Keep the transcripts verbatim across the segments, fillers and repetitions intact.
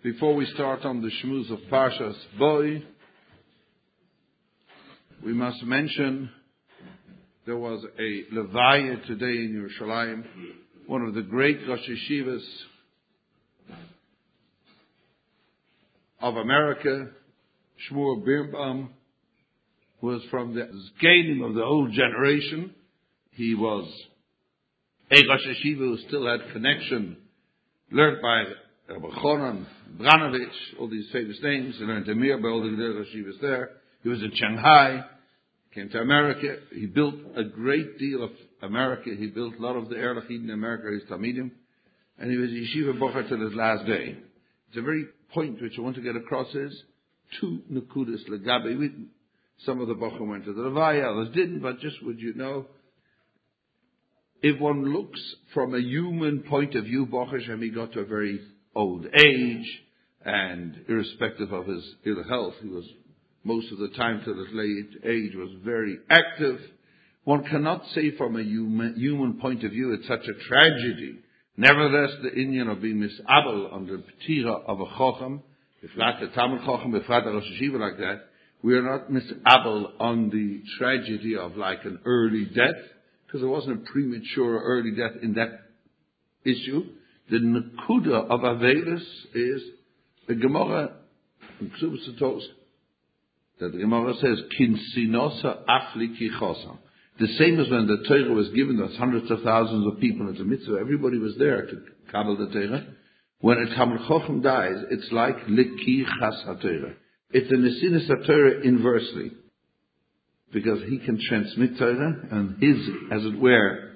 Before we start on the Shmuz of Parshas Boy, we must mention there was a Levaya today in Yerushalayim, one of the great Rosh Yeshivas of America, Shmuel Birnbaum, was from the Zkanim of the old generation. He was a Rosh Yeshiva who still had connection, learned by Rabbi Chonon, Branovich, all these famous names. He learned Emir by all the Rosh Yeshivas there. He was in Shanghai, came to America. He built a great deal of America. He built a lot of the Erlachid in America, his Talmidim. And he was Yeshiva Bocher till his last day. It's a very point which I want to get across is two Nekudas Legabe. Some of the Bocher went to the Levaya, others didn't, but just would you know, if one looks from a human point of view, Bocher Shem, he got to a very old age, and irrespective of his ill health, he was most of the time till his late age was very active. One cannot say from a human, human point of view it's such a tragedy. Nevertheless, the Indian of being misabel on the Petira of a Chochem, Befrat a Talmud Chochem, Befrat a Rosh Yeshiva like that, we are not misabel on the tragedy of like an early death, because there wasn't a premature early death in that issue. The Nekuda of Avelis is the Gemara in Ksubas Satos, that the Gemara says, Kinsinosa Afli Kichosa. The same as when the Torah was given, there's hundreds of thousands of people at the mitzvah, everybody was there to kabel the Torah. When a Talmud Chochem dies, it's like Liki Chas HaTorah. It's a Nesinas HaTorah inversely. Because he can transmit Torah, and his, as it were,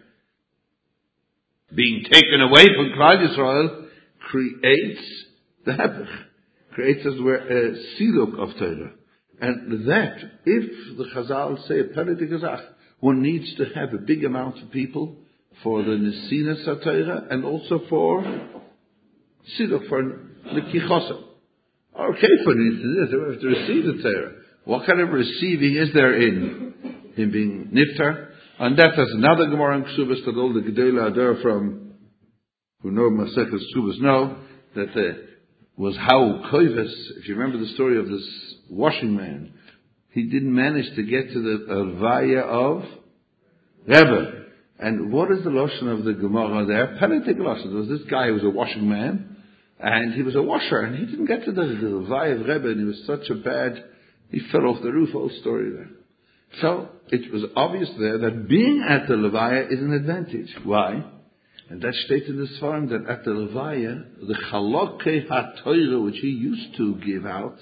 being taken away from Klal Yisrael, creates the Hepech. Creates, as it were, a Siluk of Torah. And that, if the Chazal say a Pellet Gezach, one needs to have a big amount of people for the Nesinas HaTorah and also for Siluk, for the Kichosa. Okay, for this, we have to receive the Torah. What kind of receiving is there in him being niftar? And that is another Gemara in Ksubas that all the Gedolei Adar from who know Masechus Ksubas know that uh, was how Koivus. If you remember the story of this washing man, he didn't manage to get to the Alvaya of Rebbe. And what is the lotion of the Gemara there? Penitic lotion. There was this guy who was a washing man, and he was a washer, and he didn't get to the Alvaya of Rebbe, and he was such a bad. He fell off the roof. Whole story there. So it was obvious there that being at the Levaya is an advantage. Why? And that stated in this form that at the Levaya, the Chalokei HaTorah which he used to give out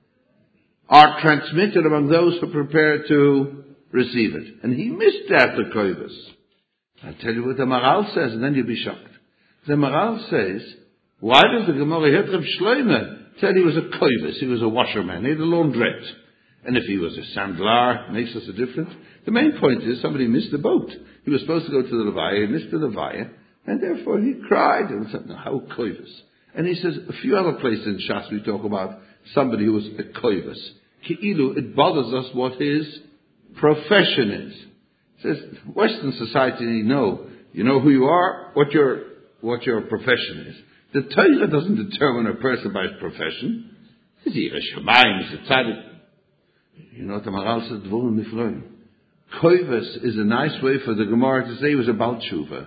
are transmitted among those who prepare to receive it. And he missed that, the Koivus. I'll tell you what the Maral says, and then you'll be shocked. The Maral says, why does the Gemara here, Reb Shloimeh said he was a Koivus, he was a washerman, he had a laundrette. And if he was a sandlar, makes us a difference. The main point is somebody missed the boat. He was supposed to go to the Levaya, he missed the Levaya, and therefore he cried and said, no, how Koivus. And he says, a few other places in Shas we talk about somebody who was a Koivus. Ki'ilu, it bothers us what his profession is. It says, Western society, you know, you know who you are, what your, what your profession is. The Torah doesn't determine a person by his profession. Is he a Shemaim, is a Tzaddik? You know what the Maral said, Dvorim Nifloim. Koivus is a nice way for the Gemara to say he was a Baal Tshuva.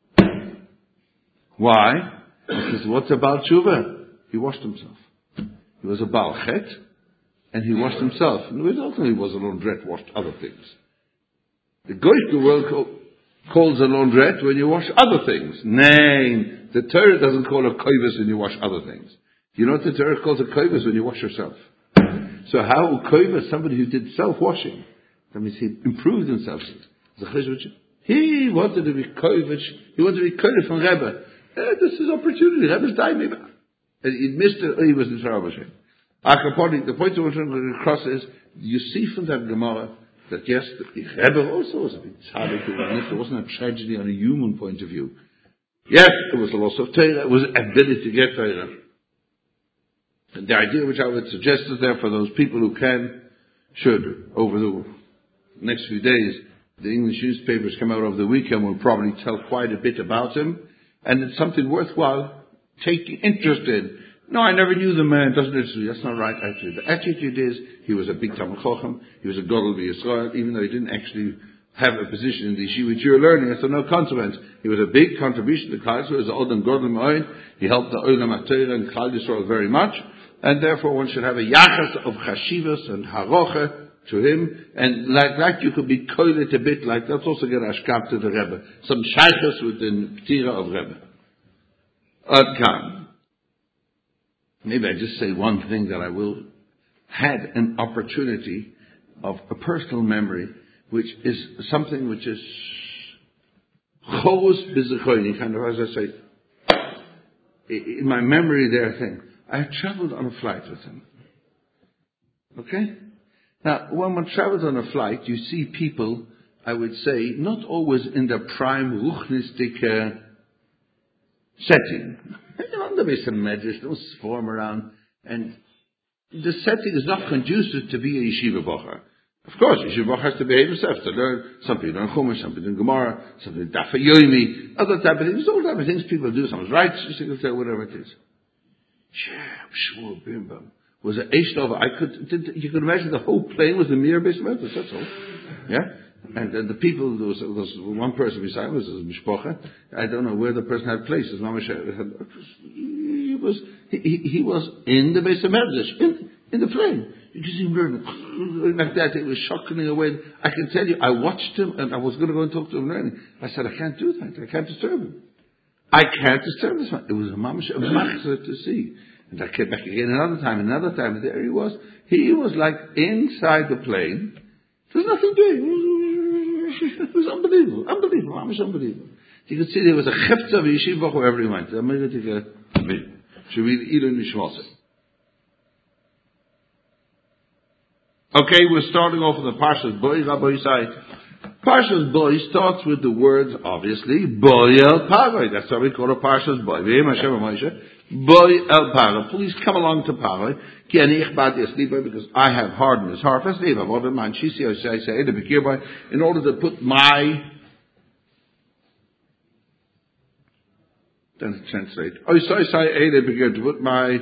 Why? Because what's a Baal Tshuva? He washed himself. He was a Baal Chet, and he washed himself. And we don't think he was a laundrette, washed other things. The Goyish world call, calls a laundrette when you wash other things. Nay, the Torah doesn't call a koivus when you wash other things. You know what the Torah calls a koivus when you wash yourself? So how koivus, somebody who did self-washing, that means he improved himself. He wanted to be koivus, he wanted to be koivus from Rebbe. Eh, this is opportunity, Rebbe's dying maybe. And he missed it, he was in Sarah Hashem. The point I want to across is, you see from that Gemara, that yes, the Rebbe also was a big tzaddik. It wasn't a tragedy on a human point of view. Yes, it was a loss of Torah. It was ability to get Torah. And the idea which I would suggest is there for those people who can, should, over the next few days, the English newspapers come out over the weekend will probably tell quite a bit about him. And it's something worthwhile taking interest in. No, I never knew the man. Doesn't it? That's not right attitude. The attitude is he was a big Talmud Chacham. He was a Gadol B'Yisrael, even though he didn't actually have a position in the yeshiva which you're learning. It's of no consequence. He was a big contribution to Klal Yisrael. He was an Odom Gadol Ma'od. He helped the Olam HaTorah and Klal Yisrael very much, and therefore one should have a yachas of chashivas and harocha to him, and like that you could be koilet a bit like that's also get ashkab to the Rebbe. Some shaykhs within Ptira of Rebbe. Ad Kan. Maybe I just say one thing that I will had an opportunity of a personal memory, which is something which is chos b'zechoini, kind of as I say, in my memory there thing. I had traveled on a flight with him. Okay? Now, when one travels on a flight, you see people, I would say, not always in their prime ruchnistic uh, setting. There be some medrash, don't swarm around, and the setting is not conducive to be a yeshiva bocher. Of course, yeshiva bocher has to behave himself, to learn something on Chumash, something in Gemara, something in Daf Yomi, other type of things, all type of things people do, someone's right, whatever it is. Shmuel Bimbam was an Eishtov. I could, did, you could imagine the whole plane was a mere base Memphis, that's all. Yeah? And, and the people, there was, there was one person beside was his mishpocha. I don't know where the person had place. His mama had, he was, he, he was in the base of Medrash, in, in the plane. You could see him learning like that. It was shocking away. I can tell you, I watched him and I was going to go and talk to him learning. I said, I can't do that. I can't disturb him. I can't disturb this man. It was a mamash, a machzor to see. And I came back again another time, another time, and there he was. He was like inside the plane. There was nothing doing. It was unbelievable, unbelievable, mamash unbelievable. You could see there was a chefza of yeshiva wherever he went. Okay, we're starting off with the Parshas Boy, Rabbi Yisai. Parshas Boy starts with the words, obviously, Boy El Paroi. That's why we call it Parshas Boy. Boy El Paroi. Please come along to Paroi. Because I have hardened his heart. In order to put my, then translate. To put my,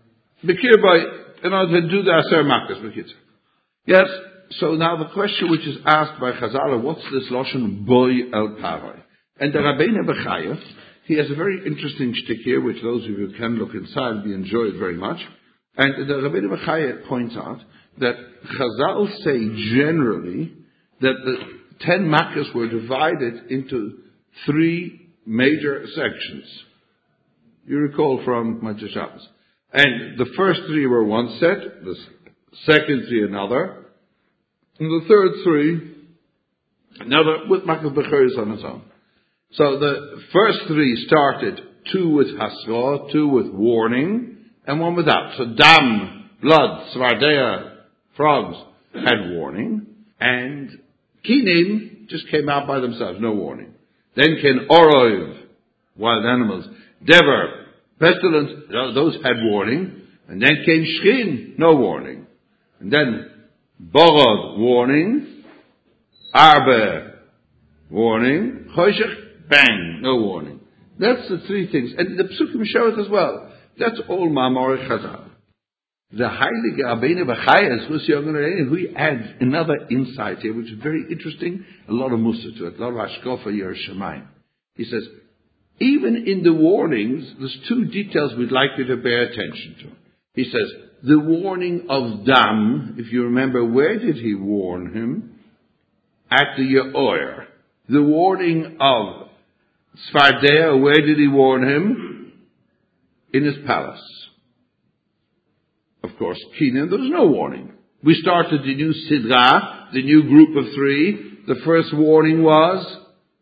in order to do the Aser Makkos. Yes. So now the question which is asked by Chazal, what's this Lashon Boy El Paroi? And the Rabbeinu Bechaya, he has a very interesting shtick here, which those of you who can look inside, we enjoy it very much. And the Rabbeinu Bechaya points out that Chazal say generally that the ten Makkos were divided into three major sections. You recall from Matzah Shabbos. And the first three were one set, the second three another, and the third three, another with Makkos Bechoros on its own. So the first three started, two with Hasra, two with warning, and one without. So Dam, blood, Svardea, frogs, had warning, and Kinim just came out by themselves, no warning. Then came Orov, wild animals, Dever, pestilence, those had warning, and then came Shchin, no warning. And then Borod, warning. Arbe, warning. Choshech, bang, no warning. That's the three things. And the Psukim show it as well. That's all Ma'amorei Chazal. The Heilige Rabbeinu Bechaya, who he adds another insight here, which is very interesting, a lot of mussar to it, a lot of Hashkafa Yerushalayim. He says, even in the warnings, there's two details we'd like you to pay attention to. He says, the warning of Dam, if you remember, where did he warn him? At the Ye'or. The warning of Svardea, where did he warn him? In his palace. Of course, Kinan, there was no warning. We started the new Sidra, the new group of three. The first warning was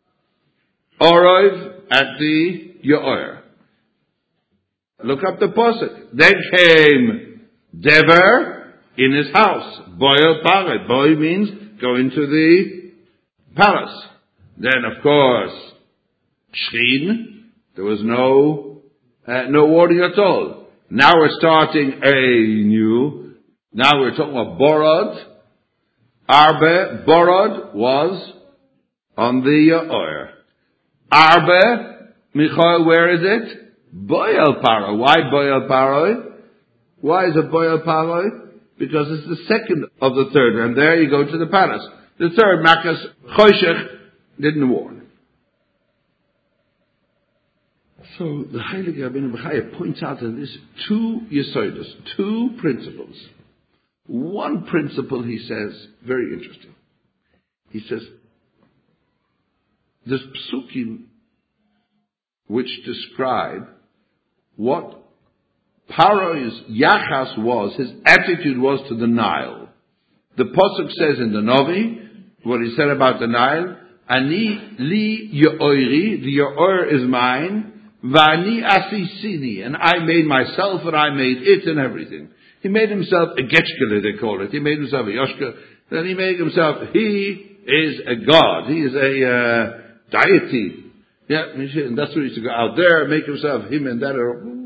Orov at the Ye'or. Look up the pasuk. Then came Dever in his house. Boy El Paroi. Boy means go into the palace. Then, of course, Shchin. There was no uh, no warning at all. Now we're starting a new. Now we're talking about Borod. Arbe. Borod was on the Ye'or. Arbe. Michael, where is it? Boyal Paroi. Why Boyal Paroi? Why is it Boyal Paroi? Because it's the second of the third, and there you go to the palace. The third, Makas Choshech, didn't warn. So the Heilige Rabbeinu Bechaya points out in this two yesodas, two principles. One principle, he says, very interesting. He says, there's psukim which describe what Paro's yachas was, his attitude was to the Nile. The Pasuk says in the Novi, what he said about the Nile, Ani li yo'ori, the yo'or is mine, vani asisini, and I made myself and I made it and everything. He made himself a getchkele, they call it. He made himself a yoshka. Then he made himself, he is a god. He is a uh, deity. Yeah, and that's where he used to go out there, make himself him and that.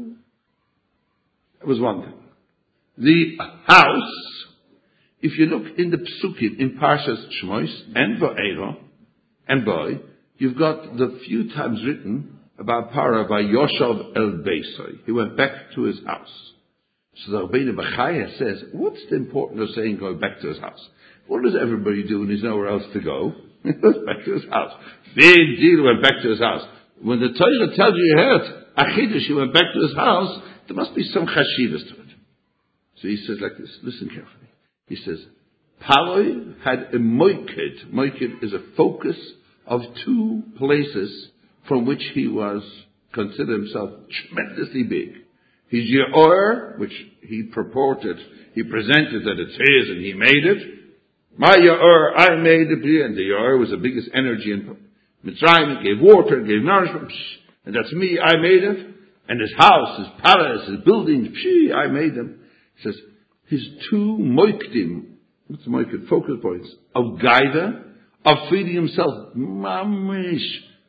That was one thing. The house, if you look in the Psukim, in Parshas Shmos, and Va'era, and Boy, you've got the few times written about Para by Yoshav el Beisai. He went back to his house. So the Rabbeinu Bechaya says, what's the importance of saying going back to his house? What does everybody do when there's nowhere else to go? He goes back to his house. Big deal, went back to his house. When the Torah tells you you heard, Achidush, he went back to his house, there must be some chashivas to it. So he says like this, listen carefully. He says, Paroi had a moiked. Moiked is a focus of two places from which he was considered himself tremendously big. His Ye'or, which he purported, he presented that it's his and he made it. My Ye'or, I made it, and the Ye'or was the biggest energy in Mitzrayim. It gave water, it gave nourishment, and that's me, I made it. And his house, his palace, his buildings, psh, I made them. He says, his two moikdim, what's moikdim? Focus points, of Gaida, of feeding himself, mamish,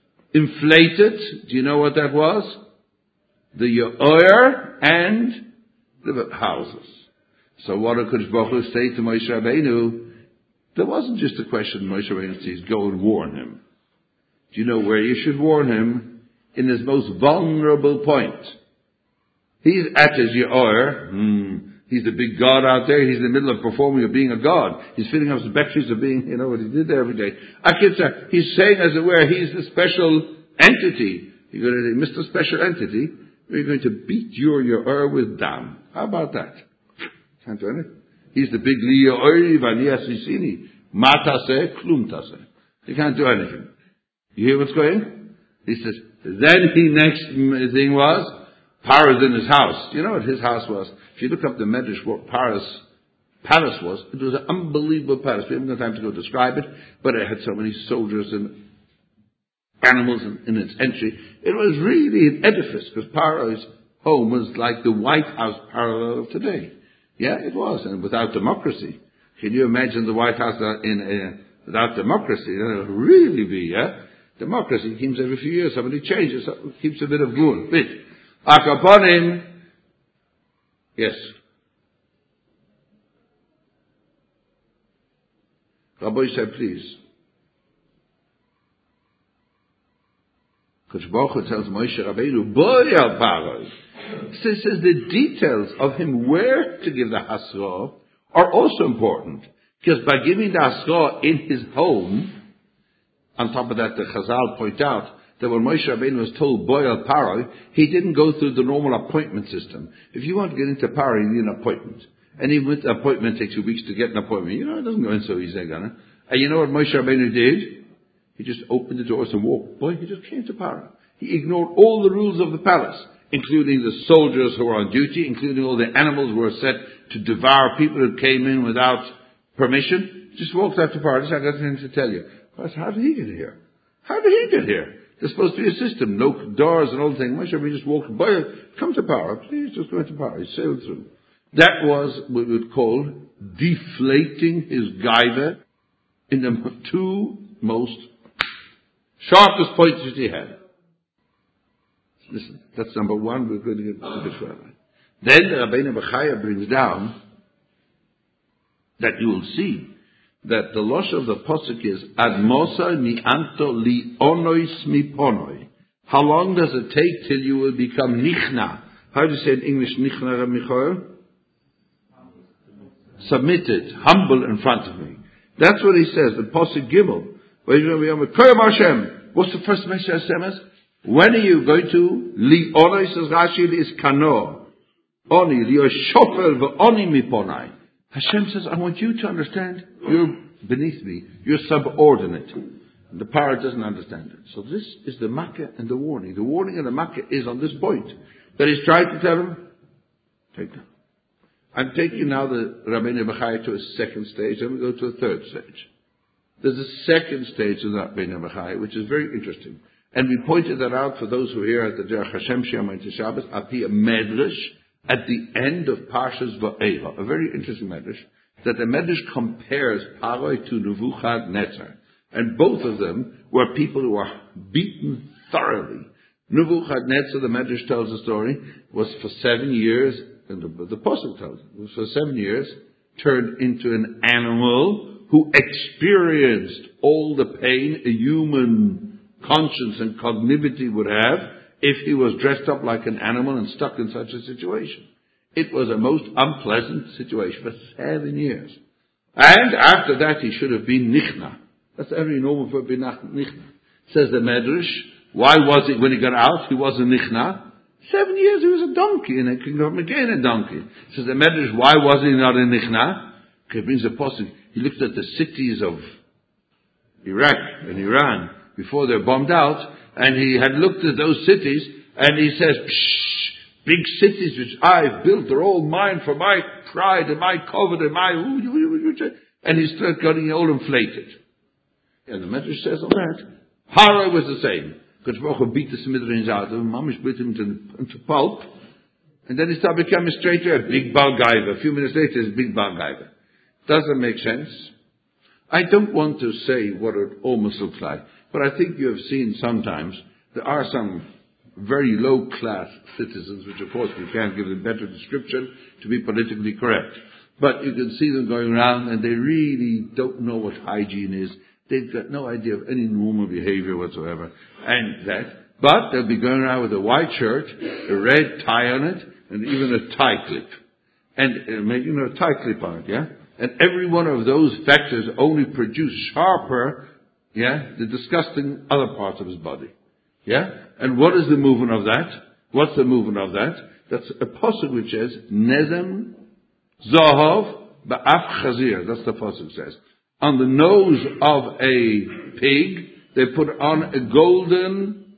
inflated. Do you know what that was? The Ye'or and the houses. So what did Kodesh Baruch Hu say to Moshe Rabbeinu? There wasn't just a question Moshe Rabbeinu says, go and warn him. Do you know where you should warn him? In his most vulnerable point. He's at his Ye'or. Hmm. He's the big God out there. He's in the middle of performing of being a God. He's filling up his batteries of being, you know, what he did there every day. Akitza, he's saying, as it were, he's the special entity. You're going to say, Mister Special Entity, we're going to beat your Ye'or with dam. How about that? Can't do anything. He's the big Li Ye'ori v'ani asisini. Ma taseh, klum taseh. You can't do anything. You hear what's going? He says, then he next thing was, Para's in his house. You know what his house was? If you look up the Medrash, what Para's palace was, it was an unbelievable palace. We haven't got time to go describe it, but it had so many soldiers and animals in, in its entry. It was really an edifice, because Para's home was like the White House parallel of today. Yeah, it was, and without democracy. Can you imagine the White House in a, without democracy? It would really be, yeah? Democracy keeps every few years, somebody changes, keeps a bit of good. Bit. Akaponim, yes. Rabbi said, please. Kodesh Baruch Hu tells Moshe Rabbeinu, Boy al Paroi. Says, says the details of him where to give the Hasra are also important. Because by giving the Hasra in his home, on top of that, the Chazal point out that when Moshe Rabbeinu was told Boy al Paroi, he didn't go through the normal appointment system. If you want to get into Paroi, you need an appointment. And even with the appointment, it takes you weeks to get an appointment. You know, it doesn't go in so easy, gonna. And you know what Moshe Rabbeinu did? He just opened the doors and walked. Boy, he just came to Paroi. He ignored all the rules of the palace, including the soldiers who were on duty, including all the animals who were set to devour people who came in without permission. He just walked out to Paroi. I got anything to tell you. I said, how did he get here? How did he get here? There's supposed to be a system, no doors and all the things. Moshe Rabbeinu just walked by. Come to Paroi, please, just go into Paroi. He sailed through. That was what we would call deflating his gaiva in the two most sharpest points that he had. Listen, that's number one. We're going to get a bit further. Then the Rabbeinu Bechaya brings down that you will see that the losh of the posuk is ad mosa mi anto li onois mi ponoi. How long does it take till you will become nichna? How do you say in English nichna, Rabbi Michael? Submitted, humble in front of me. That's what he says, the Pasuk Gimel. What's the first message Hashem is? When are you going to li onai, says Rashi, is kano. Oni, li shofel ve'oni miponai. Hashem says, I want you to understand you're beneath me. You're subordinate. And the parrot doesn't understand it. So this is the makkah and the warning. The warning and the makkah is on this point. That he's trying to tell him, take that. I'm taking now the Rabbeinu Bechai to a second stage, and we go to a third stage. There's a second stage of the Rabbeinu Bechai, which is very interesting. And we pointed that out for those who are here at the Derech Hashem Shema into Shabbos, Api a Medrash, at the end of Parshas Va'era. A very interesting Medrash, that the Medrash compares Paroi to Nebuchadnezzar. And both of them were people who were beaten thoroughly. Nebuchadnezzar, the Medrash tells the story, was for seven years, and the, the Apostle tells it, was for seven years, turned into an animal who experienced all the pain a human conscience and cognivity would have if he was dressed up like an animal and stuck in such a situation. It was a most unpleasant situation for seven years. And after that he should have been nichna. That's every normal for being nichna. Says the Medrash, why was it when he got out he wasn't nichna? Seven years he was a donkey, and he could come again a donkey. Says the Medrash, why was he not in nichna? Okay, brings a posuk. He looked at the cities of Iraq and Iran before they're bombed out, and he had looked at those cities, and he says, Psh, big cities which I've built are all mine for my pride and my covet and my... And he started getting all inflated. And the Medrash says on that, Harai was the same. Because Baruch beat the Smidrins out, and Mama split him into, into pulp, and then he started becoming straighter, a big Balgaiva. A few minutes later, he's a big Balgaiva. Doesn't make sense. I don't want to say what it almost looks like, but I think you have seen sometimes there are some very low-class citizens, which of course we can't give them better description to be politically correct. But you can see them going around and they really don't know what hygiene is. They've got no idea of any normal behavior whatsoever. And that. But they'll be going around with a white shirt, a red tie on it, and even a tie clip. And uh, making a tie clip on it, yeah? And every one of those factors only produce sharper, yeah, the disgusting other parts of his body. Yeah? And what is the movement of that? What's the movement of that? That's a pasuk which says, Nezem Zahav Ba'af Chazir. That's the pasuk says. On the nose of a pig, they put on a golden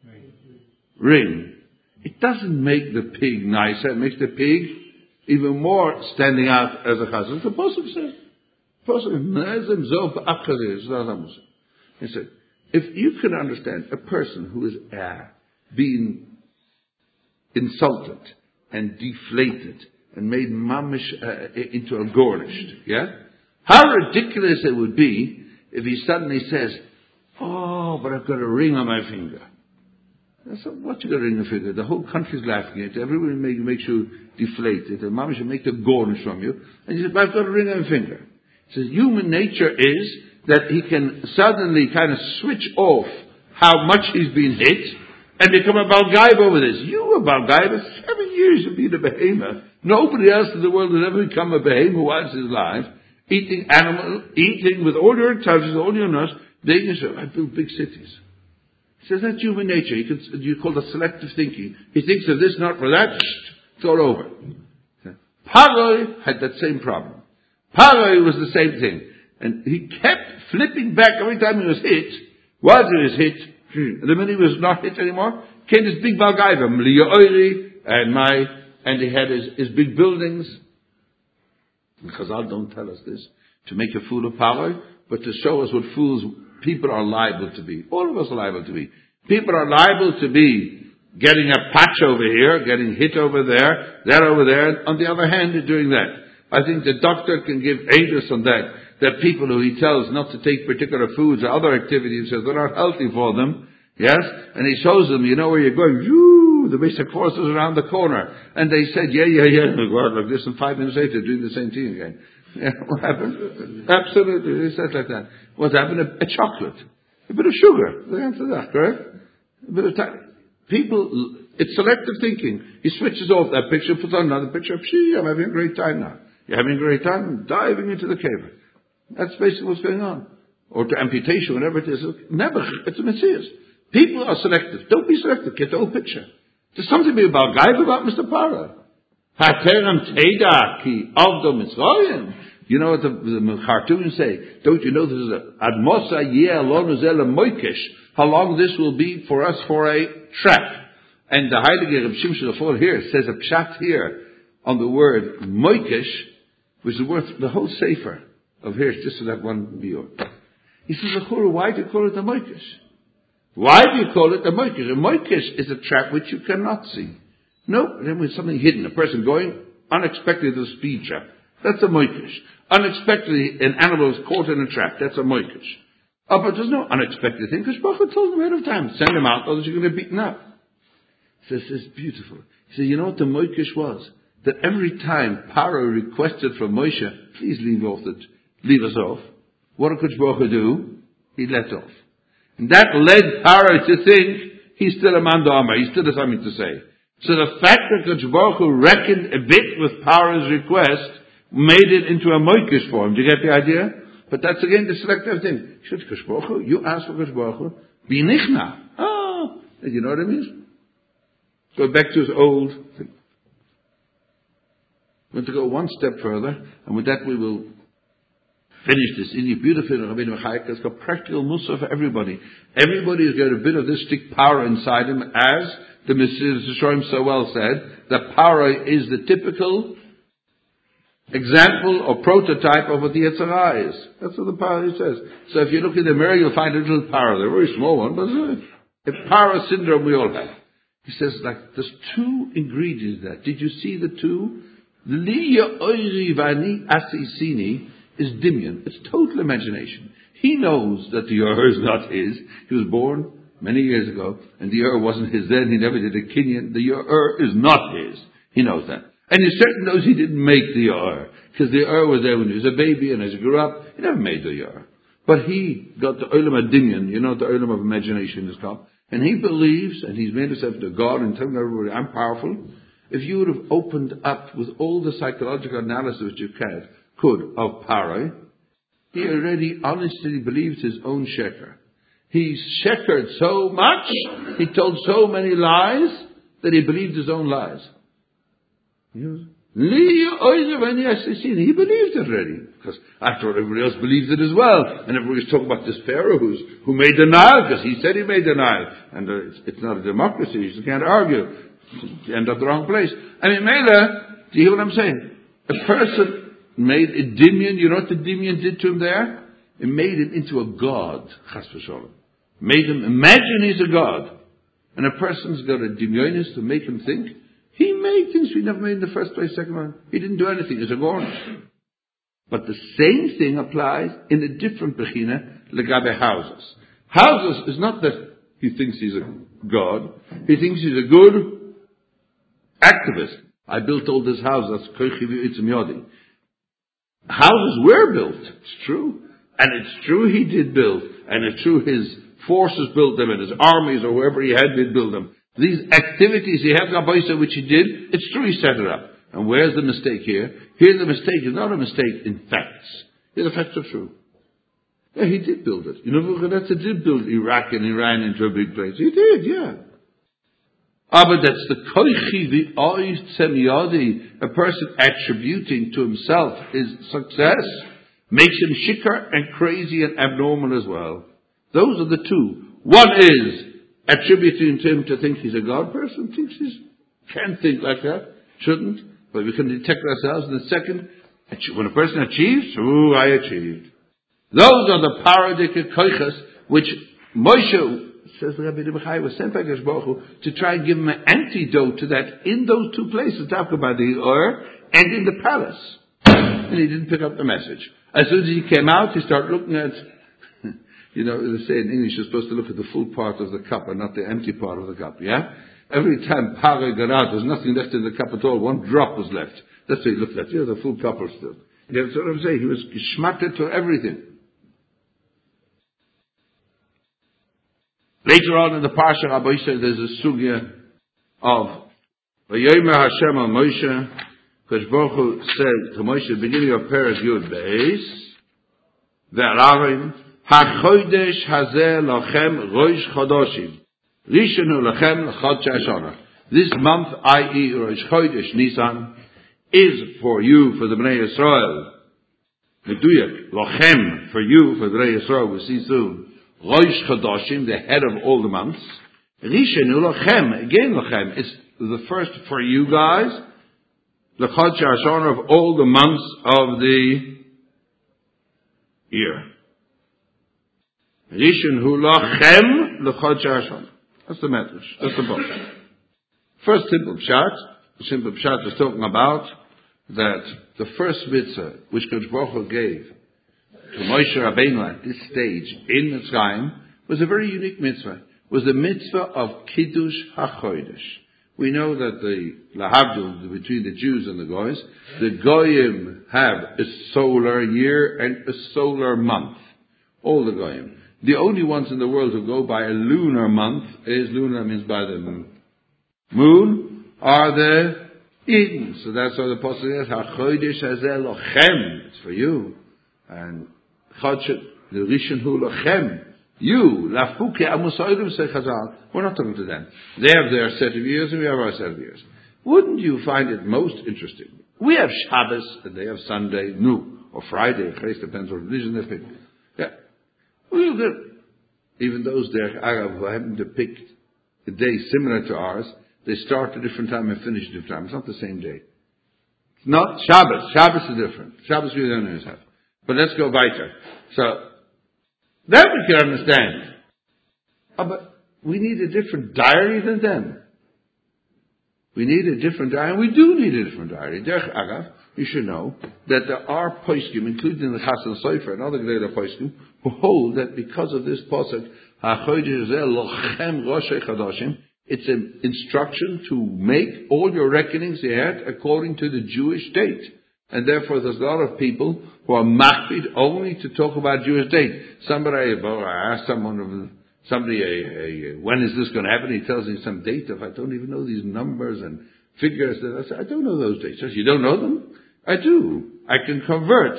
ring. It doesn't make the pig nicer. It makes the pig even more standing out as a chazan. The pasuk says, "Pasuk zov ba'achazir." He said, if you can understand a person who is uh, being insulted and deflated and made mamish uh, into a gornished, yeah. How ridiculous it would be if he suddenly says, oh, but I've got a ring on my finger. I said, what you got a ring on your finger? The whole country's laughing at you. Everybody make, makes you deflated. And Mama should make the gornish from you. And he said, but I've got a ring on my finger. He says, human nature is that he can suddenly kind of switch off how much he's been hit and become a Balgaiva over this. You were Balgaiva seven years of being a behemoth. Nobody else in the world has ever become a behemoth once in his life. Eating animal, eating with all your intelligence, all your nurse, they can say, I built big cities. He says, that's human nature. You, can, you call it selective thinking. He thinks of this, not for that, it's all over. Paroi had that same problem. Paroi was the same thing. And he kept flipping back every time he was hit. While he was hit, and the minute he was not hit anymore, came this big Balgaiva, and my, and he had his, his big buildings. Chazal don't tell us this to make a fool of Paroi, but to show us what fools people are liable to be. All of us are liable to be. People are liable to be getting a patch over here, getting hit over there, that over there. On the other hand, they're doing that. I think the doctor can give aidus on that. That people who he tells not to take particular foods or other activities that are not healthy for them, yes, and he shows them, you know where you're going, Woo, the basic force is around the corner. And they said, yeah, yeah, yeah, they go out like this, and five minutes later doing the same thing again. Yeah, what happened? Absolutely, they said like that. What happened? A, a chocolate. A bit of sugar. The answer to that, correct? A bit of time. People, it's selective thinking. He switches off that picture, puts on another picture. Pshee, I'm having a great time now. You're having a great time? I'm diving into the cave. That's basically what's going on. Or to amputation, whatever it is. Never. It's a messias. People are selective. Don't be selective. Get the whole picture. There's something to be about Guy about Mister Para. Hateram Teda ki Avdo Mitzrayim. You know what the, the cartoons say? Don't you know this is a Admosa Yeh Alonu Zela Moikesh? How long this will be for us for a trap? And the Heilige Reb Shimshon Raphael here says a pshat here on the word Moikesh, which is worth the whole sefer of here, just to that one biur. He says, why do you call it a Moikesh? Why do you call it a Moikesh? A Moikesh is a trap which you cannot see. No, then with something hidden, a person going unexpectedly to a speed trap. That's a moikesh. Unexpectedly, an animal is caught in a trap. That's a moikesh. Oh, but there's no unexpected thing, because Baruch Hu told them ahead of time, send them out, otherwise you're going to get beaten up. He says, it's beautiful. He said, you know what the moikesh was? That every time Paro requested from Moshe, please leave off the, leave us off. What did Baruch Hu do? He let off. And that led Paro to think, he's still a man d'amar, he still has something to say. So the fact that Baruch Hu reckoned a bit with Paro's request made it into a moikesh for him. Do you get the idea? But that's again the selective thing. You ask for Baruch Hu, be nichna. Oh, you know what I mean? Go back to his old thing. We want to go one step further, and with that we will finish this in beautiful Rabbeinu Chayk. It's got practical mussar for everybody. Everybody has got a bit of this stick power inside him, as the Mister Shoim so well said, that power is the typical example or prototype of what the Yetzer Hara is. That's what the power says. So if you look in the mirror, you'll find a little power. They're a very small one, but it's a power syndrome we all have. He says, like, there's two ingredients there. Did you see the two? Liya oiri vani asisini is dimion. It's total imagination. He knows that the Ur is not his. He was born many years ago, and the Ur wasn't his then. He never did a kinyan. The Ur is not his. He knows that. And he certainly knows he didn't make the Ur, because the Ur was there when he was a baby, and as he grew up, he never made the Ur. But he got the Olam Adimion, you know, the Olam of imagination is called, and he believes, and he's made himself to God and telling everybody, I'm powerful. If you would have opened up with all the psychological analysis you could, could of Paro, he already honestly believes his own sheker. He shekered so much, he told so many lies, that he believed his own lies. He believed it already. Because after all, everybody else believes it as well. And everybody's talking about this Pharaoh who's, who made denial, because he said he made denial. And uh, it's, it's not a democracy, you just can't argue. You end up the wrong place. I mean, Mela, do you hear what I'm saying? A person made a dimion, you know what the dimion did to him there? It made him into a god, chas v'sholem. Made him imagine he's a god. And a person's got a dimionis to make him think. He made things we never made in the first place, second one. He didn't do anything. It's a gornish. But the same thing applies in a different bechina, legabe houses. Houses is not that he thinks he's a god. He thinks he's a good activist. I built all this house. That's koichi v'yitzim yodi. Houses were built. It's true. And it's true he did build. And it's true his forces built them, and his armies or whoever he had did build them. These activities he had, which he did, it's true he set it up. And where's the mistake here? Here the mistake is not a mistake in facts. Here the facts are true. Yeah, he did build it. You know, Nebuchadnezzar did build Iraq and Iran into a big place. He did, yeah. Ah, but that's the koichi, the ois semiyadi, a person attributing to himself his success, makes him shikar and crazy and abnormal as well. Those are the two. One is attributing to him to think he's a God person, thinks he can't think like that, shouldn't, but we can detect ourselves. And the second, when a person achieves, ooh, I achieved. Those are the parodic koichas which Moshe, says the Rabbi Nebuchai, was sent by Baruch Hu to try and give him an antidote to that in those two places, talk about the Ur and in the palace. And he didn't pick up the message. As soon as he came out, he started looking at, you know, they say in English, you're supposed to look at the full part of the cup and not the empty part of the cup, yeah? Every time Paro got out, there's nothing left in the cup at all. One drop was left. That's what he looked at. Yeah, the full cup was still. That's what I'm saying. He was geschmatted to everything. Later on in the Parsha, Rabbi said there's a sugya of Vayomer Hashem al Moshe, because Baruch Hu said to Moshe, beginning of Peres Yud Beis, Ve'aravim, HaChodesh Hazeh Lachem Rosh Chodoshim, Rishonu Lachem L'Chod Shashana. This month, that is Rosh Chodesh Nisan, is for you, for the Bnei Yisrael. Meduyak, Lachem, for you, for the Bnei Yisrael, we'll see soon. Rosh Chodoshim, the head of all the months. Rishonu Lachem, again Lachem, it's the first for you guys. L'Chod Shashana, of all the months of the year. Rishon hu lachem l'chod shashon. That's the message. That's the book. First simple pshat. The simple pshat is talking about that the first mitzvah which Kodesh Baruch Hu gave to Moshe Rabbeinu at this stage in Mitzrayim was a very unique mitzvah. It was the mitzvah of Kiddush HaChodesh. We know that the lahavdil between the Jews and the Goyim, the Goyim have a solar year and a solar month. All the Goyim. The only ones in the world who go by a lunar month, is lunar means by the moon, are the Eden. So that's why the Apostle says, HaChodesh Hazeh Lochem, it's for you. And Chodesh, the Rishon hu Lochem, you, Lafuke Amusoidim, say Chazal. We're not talking to them. They have their set of years and we have our set of years. Wouldn't you find it most interesting? We have Shabbos and they have Sunday, no, or Friday, it depends on religion they pick. Yeah. Well, even those there, Arab, who happen to pick a day similar to ours, they start at a different time and finish at a different time. It's not the same day. It's not Shabbos. Shabbos is different. Shabbos we don't always have. But let's go weiter. So, that we can understand. Oh, but we need a different diary than them. We need a different diary, and we do need a different diary. Derech Agav, you should know that there are poskim, including the Chassan Sofer and other greater poskim, who hold that because of this pasuk, HaChodesh Hazeh Lochem Roshei Chodoshim, it's an instruction to make all your reckonings yet according to the Jewish date. And therefore there's a lot of people who are makpid only to talk about Jewish date. Somebody, well, I asked someone, somebody, a, a, when is this going to happen? He tells me some date of, I don't even know these numbers and figures. I said, I don't know those dates. I said, you don't know them? I do. I can convert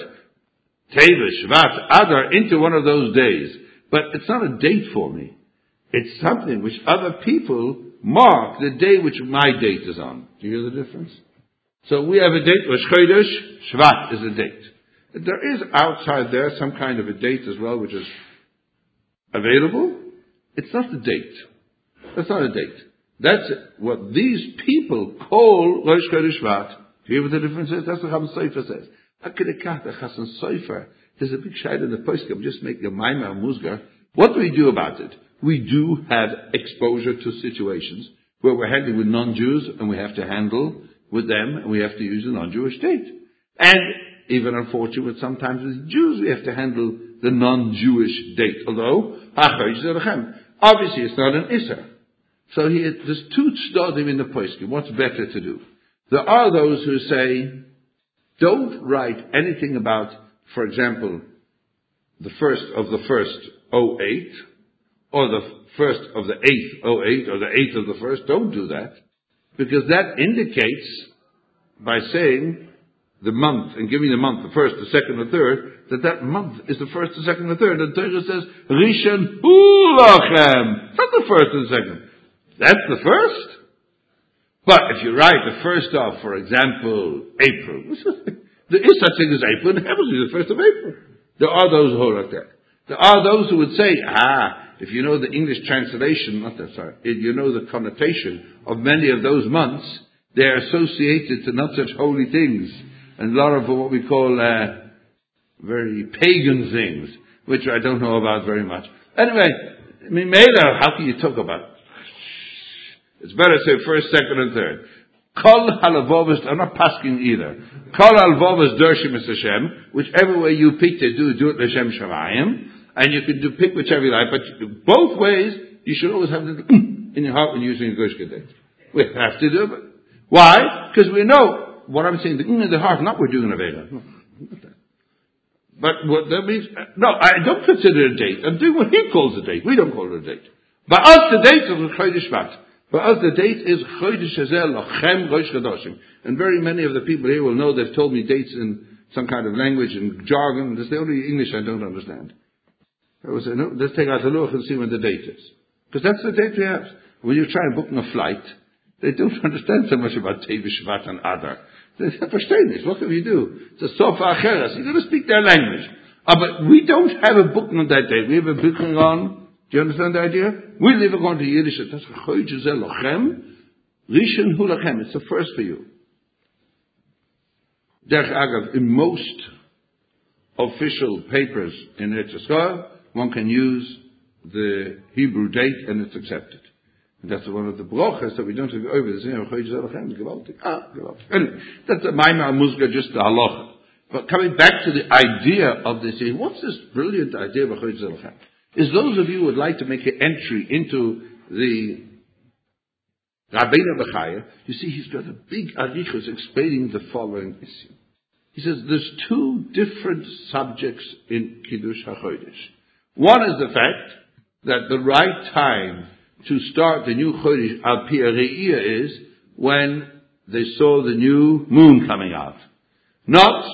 Teves, Shvat, Adar into one of those days. But it's not a date for me. It's something which other people mark the day which my date is on. Do you hear the difference? So we have a date, Rosh Chodesh, Shvat is a date. There is outside there some kind of a date as well which is available. It's not the date. That's not a date. That's what these people call Rosh Chodesh Shvat. Do you hear what the difference is? That's what Chassan Sofer says. Akidekach, the Chassan Sofer, there's a big shayla in the poskim, just make the Maimah Musgar. What do we do about it? We do have exposure to situations where we're handling with non-Jews and we have to handle with them and we have to use a non-Jewish date. And even unfortunately, sometimes with Jews we have to handle the non-Jewish date. Although, obviously it's not an Isser. So he, there's two tzdodim in the poskim. What's better to do? There are those who say, don't write anything about, for example, the first of the first oh eight, or the first of the eighth oh eight, or the eighth of the first. Don't do that. Because that indicates, by saying the month, and giving the month, the first, the second, the third, that that month is the first, the second, the third. And the Torah says, Rishon hu lachem. It's not the first and the second. That's the first. But if you write the first of, for example, April, there is such thing as April, and it happens to be the first of April. There are those who hold like that. There are those who would say, ah, if you know the English translation, not that, sorry, if you know the connotation of many of those months, they are associated to not such holy things, and a lot of what we call uh, very pagan things, which I don't know about very much. Anyway, I mean, Mela, how can you talk about it? It's better to say first, second, and third. Kol halavovas, I'm not pasking either. Kol halavovas dershim es Hashem, whichever way you pick to do, do it l'Shem Shamayim, and you can do pick whichever you like, but both ways, you should always have it in your heart when you're using a Gush Gedek. We have to do it. Why? Because we know what I'm saying, the in the heart, not we're doing a Veda. No, not that. But what that means, no, I don't consider it a date. I'm doing what he calls a date. We don't call it a date. But us the date of Chodesh Shvat. For us the date is Chodesh Hazel Lochem Rosh Chodoshim. And very many of the people here will know they've told me dates in some kind of language and jargon. That's the only English I don't understand. I will say, no, let's take out the look and see when the date is. Because that's the date we have. When you try and book a flight, they don't understand so much about Tev Shvat and Adar. They understand this. What can you do? It's a Sofa Acheres. You've got to speak their language. Uh, but we don't have a booking on that date. We have a booking on, do you understand the idea? We live according to Yiddish. That's Chodesh Hazel Lochem. Rishon Hu Lachem. It's the first for you. Derech Agav, in most official papers in Eretz Yisrael, one can use the Hebrew date and it's accepted. And that's one of the brochas that we don't have to go over. This Chodesh Hazel Lochem. Gewaltig. Ah, gewaltig. Anyway, that's a Maimar Musga, just the halacha. But coming back to the idea of this, what's this brilliant idea of Chodesh Hazel Lochem? Is those of you who would like to make an entry into the Rabbeinu Bechaya, you see he's got a big arichos explaining the following issue. He says there's two different subjects in Kiddush HaChodesh. One is the fact that the right time to start the new Chodesh al pi Re'iyah is when they saw the new moon coming out. Not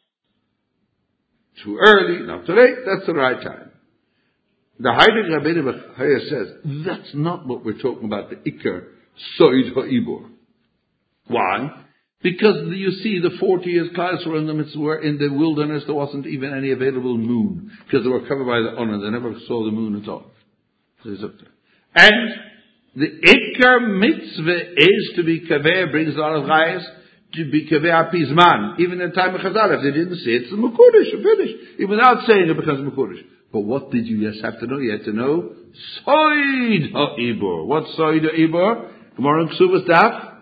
too early, not too late, that's the right time. The Heilige Rabbeinu Bechaya says, that's not what we're talking about, the Iker Soid HaIbor. Why? Because you see, the forty years Klal Yisrael were in the wilderness, there wasn't even any available moon, because they were covered by the honor, they never saw the moon at all. So he's up there. And the Iker Mitzvah is to be Kaver, brings a lot of Rayas, to be Kaver Apizman. Even in the time of Chazal, if they didn't say it, it's a Mekudesh, finished. Even without saying it becomes Mekudesh. But what did you just have to know? You had to know Soid HaIbor. What's Soid HaIbor? Gemara Ksuvas Daf.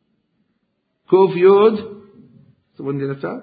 Kuf Yud. The one you left out?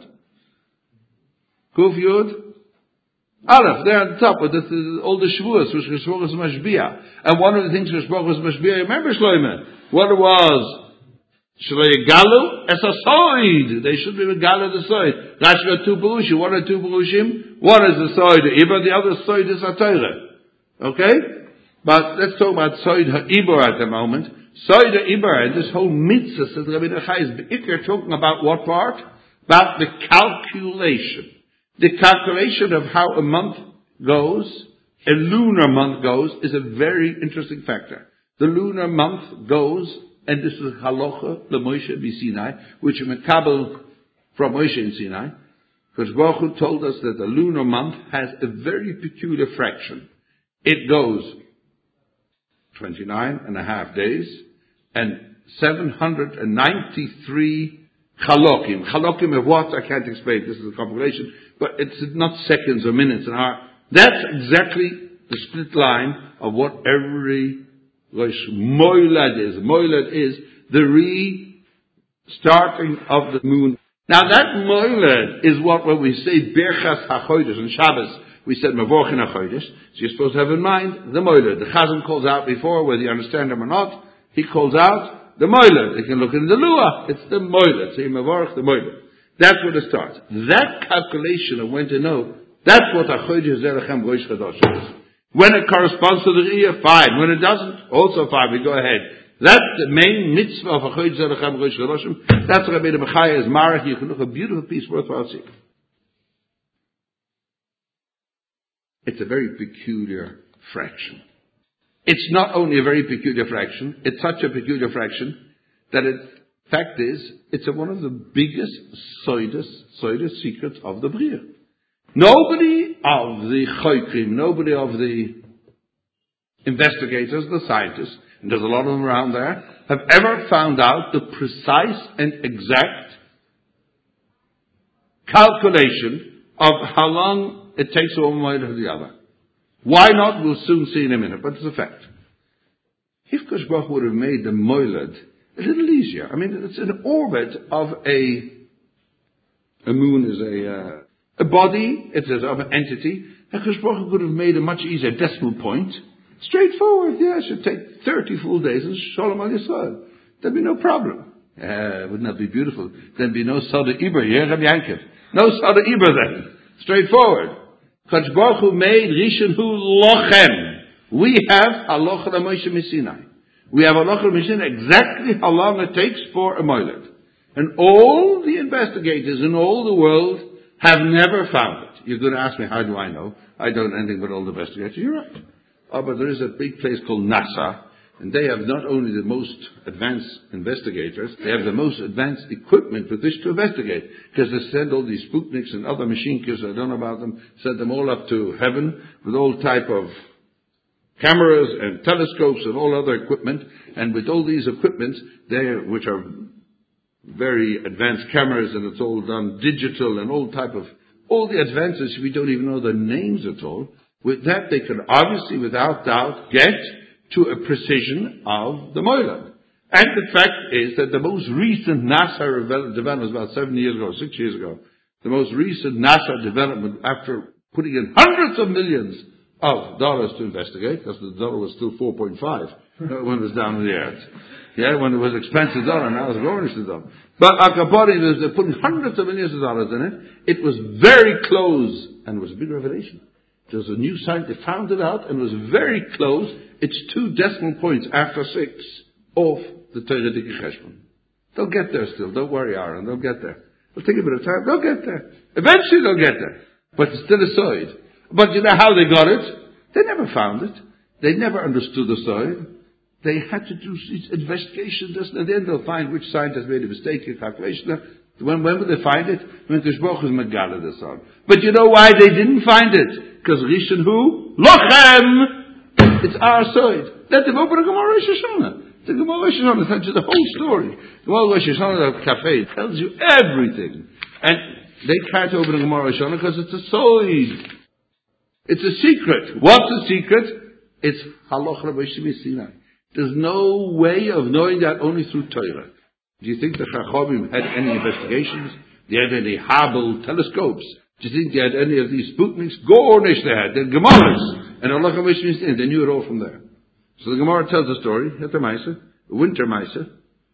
Kuf Yud. Aleph, there at the top, but that's the, all the Shavuos, which was Shavuos Mashbiach. And one of the things which was Mashbiach, remember Shloimeh, what it was? Shloi Galu, es a soid. They should be Galu the soid. Rashi got two Perushim. One or two Perushim. One is the soid Ibor, the other soid is HaTorah. Okay? But let's talk about soid HaIbor at the moment. Soid HaIbor, and this whole mitzvah, says Rabbi Nechai, is Be'ikr talking about what part? About the calculation. The calculation of how a month goes, a lunar month goes, is a very interesting factor. The lunar month goes, and this is halacha the Moshe b'Sinai, which is mekabel from Moshe in Sinai, because Baruch Hu told us that the lunar month has a very peculiar fraction. It goes twenty-nine and a half days and seven hundred ninety-three chalokim. Chalokim of what? I can't explain. This is a compilation, but it's not seconds or minutes and hours. That's exactly the split line of what every Rosh Moilad is. Moilad is the restarting of the moon. Now that Moilad is what when we say Birchas HaChodesh on Shabbos, we said Mavorchin HaChodesh. So you're supposed to have in mind the Moilad. The Chazan calls out before, whether you understand him or not, he calls out the Moilad. You can look in the Lua. It's the Moilad. So you Mavorch the Moilad. That's where it starts. That calculation of when to know, that's what HaChodesh Zerachem Rosh Chodosh is. When it corresponds to the Riyah, fine. When it doesn't, also fine. We go ahead. That's the main mitzvah of Chodesh Zerachem Rosh Chodoshim. That's Rabbeinu Bechaya is Marach. You can look a beautiful piece worthwhile seeing. It's a very peculiar fraction. It's not only a very peculiar fraction, it's such a peculiar fraction that it, fact is, it's a, one of the biggest soidus, soidus secrets of the Bria. Nobody of the Choykrim, nobody of the investigators, the scientists, and there's a lot of them around there, have ever found out the precise and exact calculation of how long it takes one way to the other. Why not? We'll soon see in a minute, but it's a fact. If Kosh Baruch would have made the Moilad a little easier, I mean, it's an orbit of a, a moon is a, uh, a body, it's of an entity, and Kosh Baruch would have made a much easier decimal point. Straightforward, yeah, it should take thirty full days and Shalom al Yisrael. There'd be no problem. Uh, wouldn't that be beautiful? There'd be no Sada Iber, yeah, Rabbi Yankiv. No Sada Iber then. Straightforward. Kosh Baruch Hu made Rishon Hu Lochem. We have halacha Moshe Sinai. We have halacha Sinai exactly how long it takes for a moiled. And all the investigators in all the world have never found it. You're going to ask me, how do I know? I don't know anything but all the investigators. You're right. Oh, but there is a big place called NASA, and they have not only the most advanced investigators, they have the most advanced equipment with which to investigate. Because they send all these Sputniks and other machine kids, I don't know about them, send them all up to heaven with all type of cameras and telescopes and all other equipment. And with all these equipments, they, which are very advanced cameras, and it's all done digital and all type of, all the advances, we don't even know their names at all. With that, they can obviously, without doubt, get to a precision of the moilad. And the fact is that the most recent NASA development was about seven years ago, six years ago. The most recent NASA development, after putting in hundreds of millions of dollars to investigate, because the dollar was still four point five when it was down in the earth. Yeah, when it was expensive dollar, now it's going to dollar. But Akabari was putting hundreds of millions of dollars in it. It was very close, and it was a big revelation. There was a new scientist found it out, and it was very close. It's two decimal points after six off the Torah Dike Cheshbon. They'll get there still. Don't worry, Aaron. They'll get there. It'll take a bit of time. They'll get there. Eventually they'll get there. But it's still a side. But you know how they got it? They never found it. They never understood the side. They had to do investigation. This, and at the end they'll find which scientist made a mistake in calculation. When, when will they find it? When Kishboch is Megala the son. But you know why they didn't find it? Because Rishon who? Lochem! It's our side. Let them open a Gemara Rosh Hashanah. The Gemara Rosh Hashanah tells you the whole story. The Gemara Rosh Hashanah cafe tells you everything. And they can't open a Gemara Rosh Hashanah because it's a side. It's a secret. What's the secret? It's Halacha Moshe Sinai. There's no way of knowing that only through Torah. Do you think the Chachamim had any investigations? They had any Hubble telescopes? Do you think they had any of these Sputniks? Gornish they had. They had Gemaras. And Allah Moshe, they knew it all from there. So the Gemara tells the story, at the Maisa, winter Maisa.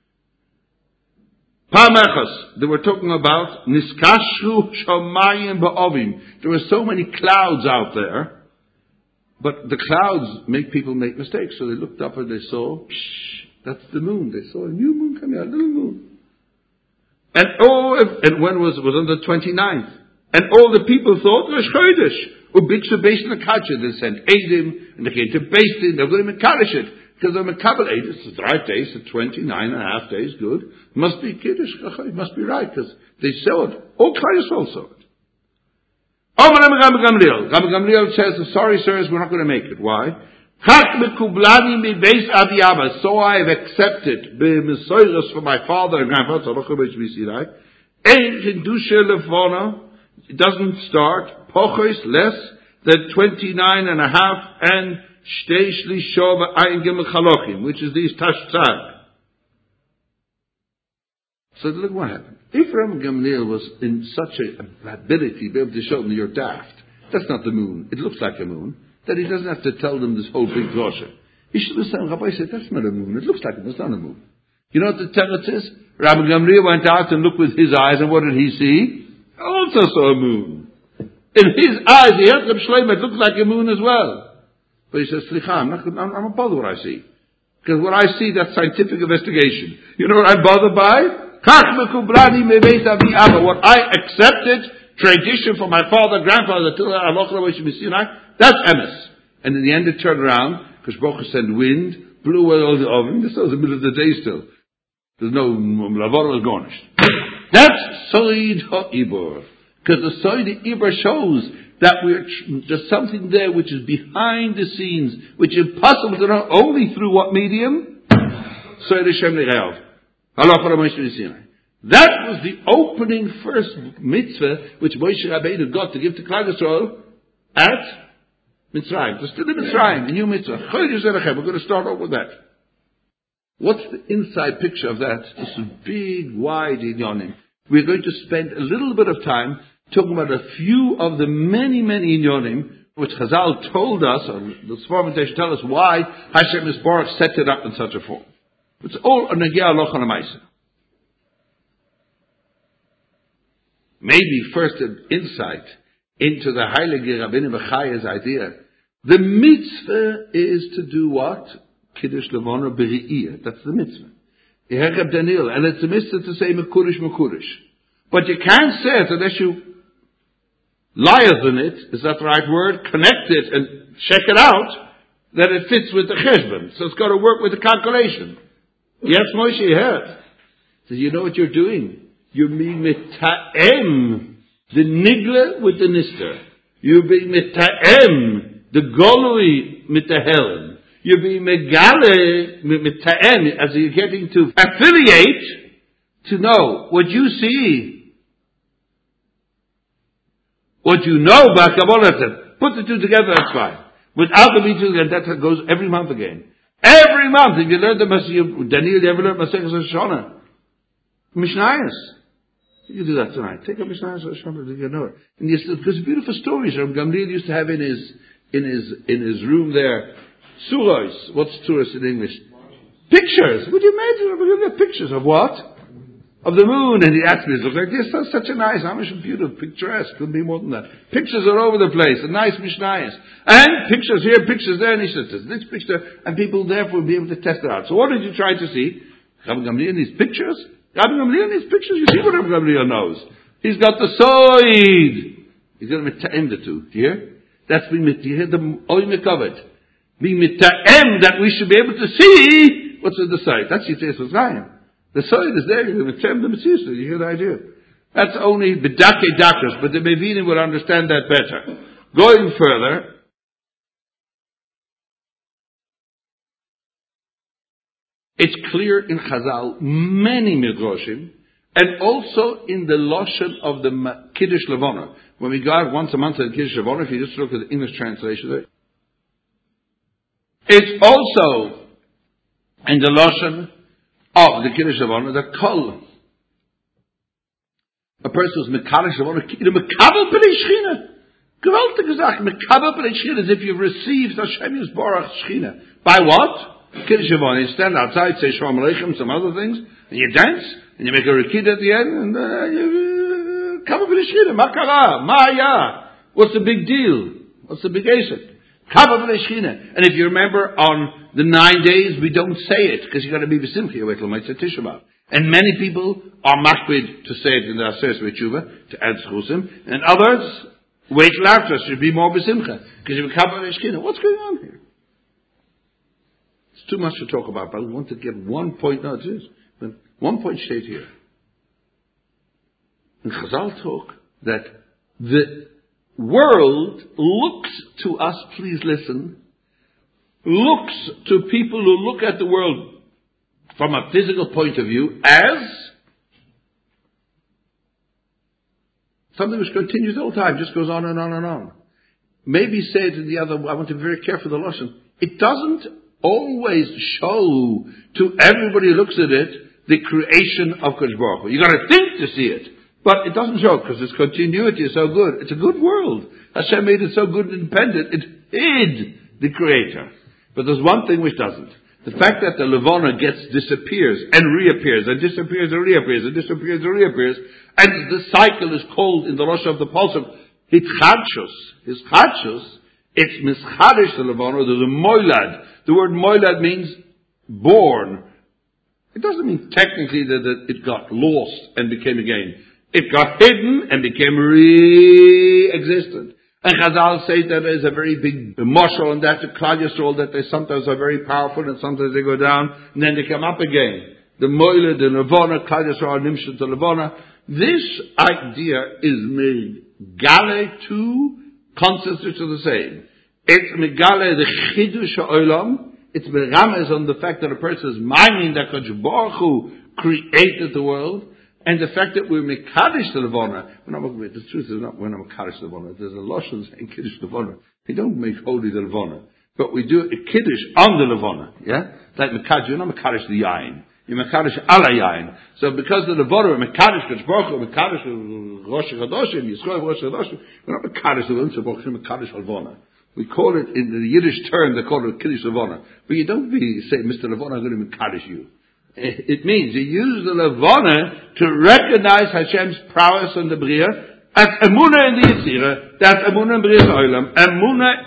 Pamechas, they were talking about Niskashru Shamayim Ba'ovim. There were so many clouds out there. But the clouds make people make mistakes. So they looked up and they saw, shh, that's the moon. They saw a new moon coming out, a little moon. And oh, and when was it? Was on the twenty-ninth. And all the people thought it was Chodesh. Ubiksu based on the Kacha. They sent Eidim, and they came to Beis Din. They're going to Mekadosh it. Because they're Mekabel Eidim. It's the right days, the twenty-nine and a half days, good. It must be Kiddush. It must be right, because they saw it. All Klai Yisrael saw it. Oh, Rabbi Gamliel. Rabbi Gamliel says, sorry, sirs, we're not going to make it. Why? So I have accepted for my father and grandfather. It doesn't start pochos less than twenty-nine and a half and shtei shlisho v'ayin gimel chalochim, which is these tashtzad. So look what happened. If Rabbi Gamliel was in such a ability to be able to show them you're daft, that's not the moon. It looks like a moon. That he doesn't have to tell them this whole big drasha. He should have said, Rabbi said, that's not a moon. It looks like it, but it's not a moon. You know what the teretz is? Rabbi Gamliel went out and looked with his eyes, and what did he see? Also saw a moon. In his eyes, he heard Reb Shlomo, it looked like a moon as well. But he says, Slicha, I'm not, I'm, I'm not bothered what I see. Because what I see, that's scientific investigation. You know what I'm bothered by? What I accepted, tradition from my father, grandfather, that's emes. And in the end it turned around, because Baruch sent wind, blew away all the oven. This was the middle of the day still. There's no lavor was garnished. That's Soid HaIbor. Because the Soid HaIbor shows that we're, there's something there which is behind the scenes, which is impossible to know only through what medium? Soid Hashem Ne'ev. That was the opening first mitzvah which Moshe Rabbeinu got to give to Klal Yisrael at Mitzrayim. So still in Mitzrayim, the new mitzvah. We're going to start off with that. What's the inside picture of that? It's a big, wide inyonim. We're going to spend a little bit of time talking about a few of the many, many inyonim which Chazal told us, or the Sformentation tell us why Hashem Yisborach set it up in such a form. It's all a Negia Aloch and a Maisa. Maybe first an insight into the Heilige Rabbeinu Bechaya's idea The mitzvah is to do what? Kiddush Levana B'Re'iyah. That's the mitzvah. Yehecheb Daniel. And it's a mitzvah to say Mekurish Mekurish. But you can't say it unless you liaison it, is that the right word? Connect it and check it out, that it fits with the cheshbon. So it's got to work with the calculation. Yes, Moshe, you heard. So you know what you're doing? You're being mita'em, the nigla with the nister. You're being mita'em, the golui mit the helen. You're being megale, mita'em, as you're getting to affiliate, to know what you see, what you know about Kabbalah. Put the two together, that's fine. Without the two together, that goes every month again. Every month, if you learn the Mashiach, Daniel, you ever learned Mashiach Shoshana? Mishnayos. You can do that tonight. Take a Mishnayos Shoshana, you know it. And you see, because beautiful stories. Rabbi Gamliel used to have in his, in his, in his room there, suros. What's suros in English? Pictures. Would you imagine? We're going to get pictures of what? Of the moon, and he asked me, it looks like this, that's such a nice, Amish beautiful, picturesque, couldn't be more than that. Pictures are over the place, a nice Mishnayos. And pictures here, pictures there, and he says, this picture, and people therefore will be able to test it out. So what did you try to see? Rabbi Gamliel in these pictures? Rabbi Gamliel in these pictures, you see what Rabbi Gamliel knows. He's got the side. He's going to mita'em the two, do you hear? That's being mit, you hear the oy mekaved. Being mita'em, that we should be able to see what's in the side. That's Yitzhak Zayim. The side is there, you're going to tell the Mitzvah, you hear the idea. That's only B'dake Dakas, but the Mevinim will understand that better. Going further, it's clear in Chazal, many Midrashim, and also in the Lashon of the Kiddush Levana. When we go out once a month at Kiddush Levana, if you just look at the English translation there, it's also in the Lashon of the Kiddush Levana, the Kol. A person who's Mekadosh Levana, Mekabel B'nei Shechina. Gewaltige Sache, Mekabel B'nei Shechina, as if you've received Hashem Yisborach Shechina. By what? Kiddush Levana. You stand outside, say Shalom Aleichem, some other things, and you dance, and you make a rekid at the end, and uh, you, Mekabel B'nei Shechina, Makara, Maya. What's the big deal? What's the big Asik? And if you remember, on the nine days, we don't say it, because you've got to be b'simcha, wait till Mitzvah Tisha B'Av. And many people are makbid to say it in the Aseres V'Tshuva, to add Schusim, and others wait till after, should be more b'simcha, because you're Kabbalah Shechina. What's going on here? It's too much to talk about, but I want to get one point, no, it is, but one point straight here. And Chazal talk that the world looks to us, please listen, looks to people who look at the world from a physical point of view as something which continues the whole time, just goes on and on and on. Maybe say it in the other, I want to be very careful with the lesson. It doesn't always show to everybody who looks at it the creation of Kodesh Baruch Hu. You got to think to see it. But it doesn't show, because its continuity is so good. It's a good world. Hashem made it so good and independent. It hid the Creator. But there's one thing which doesn't. The fact that the Levana gets, disappears, and reappears, and disappears and reappears, and disappears and reappears, and the cycle is called in the Rosh of the Pasuk, Hitchadshus. Hitchadshus, it's Mischadish the Levana, there's a Moilad. The word Moilad means born. It doesn't mean technically that it got lost and became again. It got hidden and became re-existent. And Chazal say that there's a very big mashal and that the Klal Yisrael, that they sometimes are very powerful and sometimes they go down and then they come up again. The Moile, the Levana, Klal Yisrael, Nimshut, the Levana. This idea is megale two concepts which are the same. It's megale the Chidush HaOlam. It's merames on the fact that a person is minding that Kodesh Baruch Hu created the world. And the fact that we're Mekadosh the Levana, the truth is not we're not Mekadosh the Levana. There's a Lashon saying Kiddush Levana. We don't make holy the Levana, but we do a Kiddush on the Levana. Yeah, like Mekadosh. You're not Mekadosh the Yain. You're Mekadosh ala Yain. So because the Levana we're Mekadosh Kodesh Baruch Hu, Mekadosh Rosh Chodoshim, Yisrael Rosh Chodoshim. We're not Mekadosh the Levana. We're Mekadosh Levana. We call it in the Yiddish term. They call it Kiddush Levana. But you don't be say, Mister Levana, I'm going to Mekadosh you. It means you use the Levana to recognize Hashem's prowess in the Bria as Emunah in the Yitzira, that's Emunah in Bria Olam, Emunah in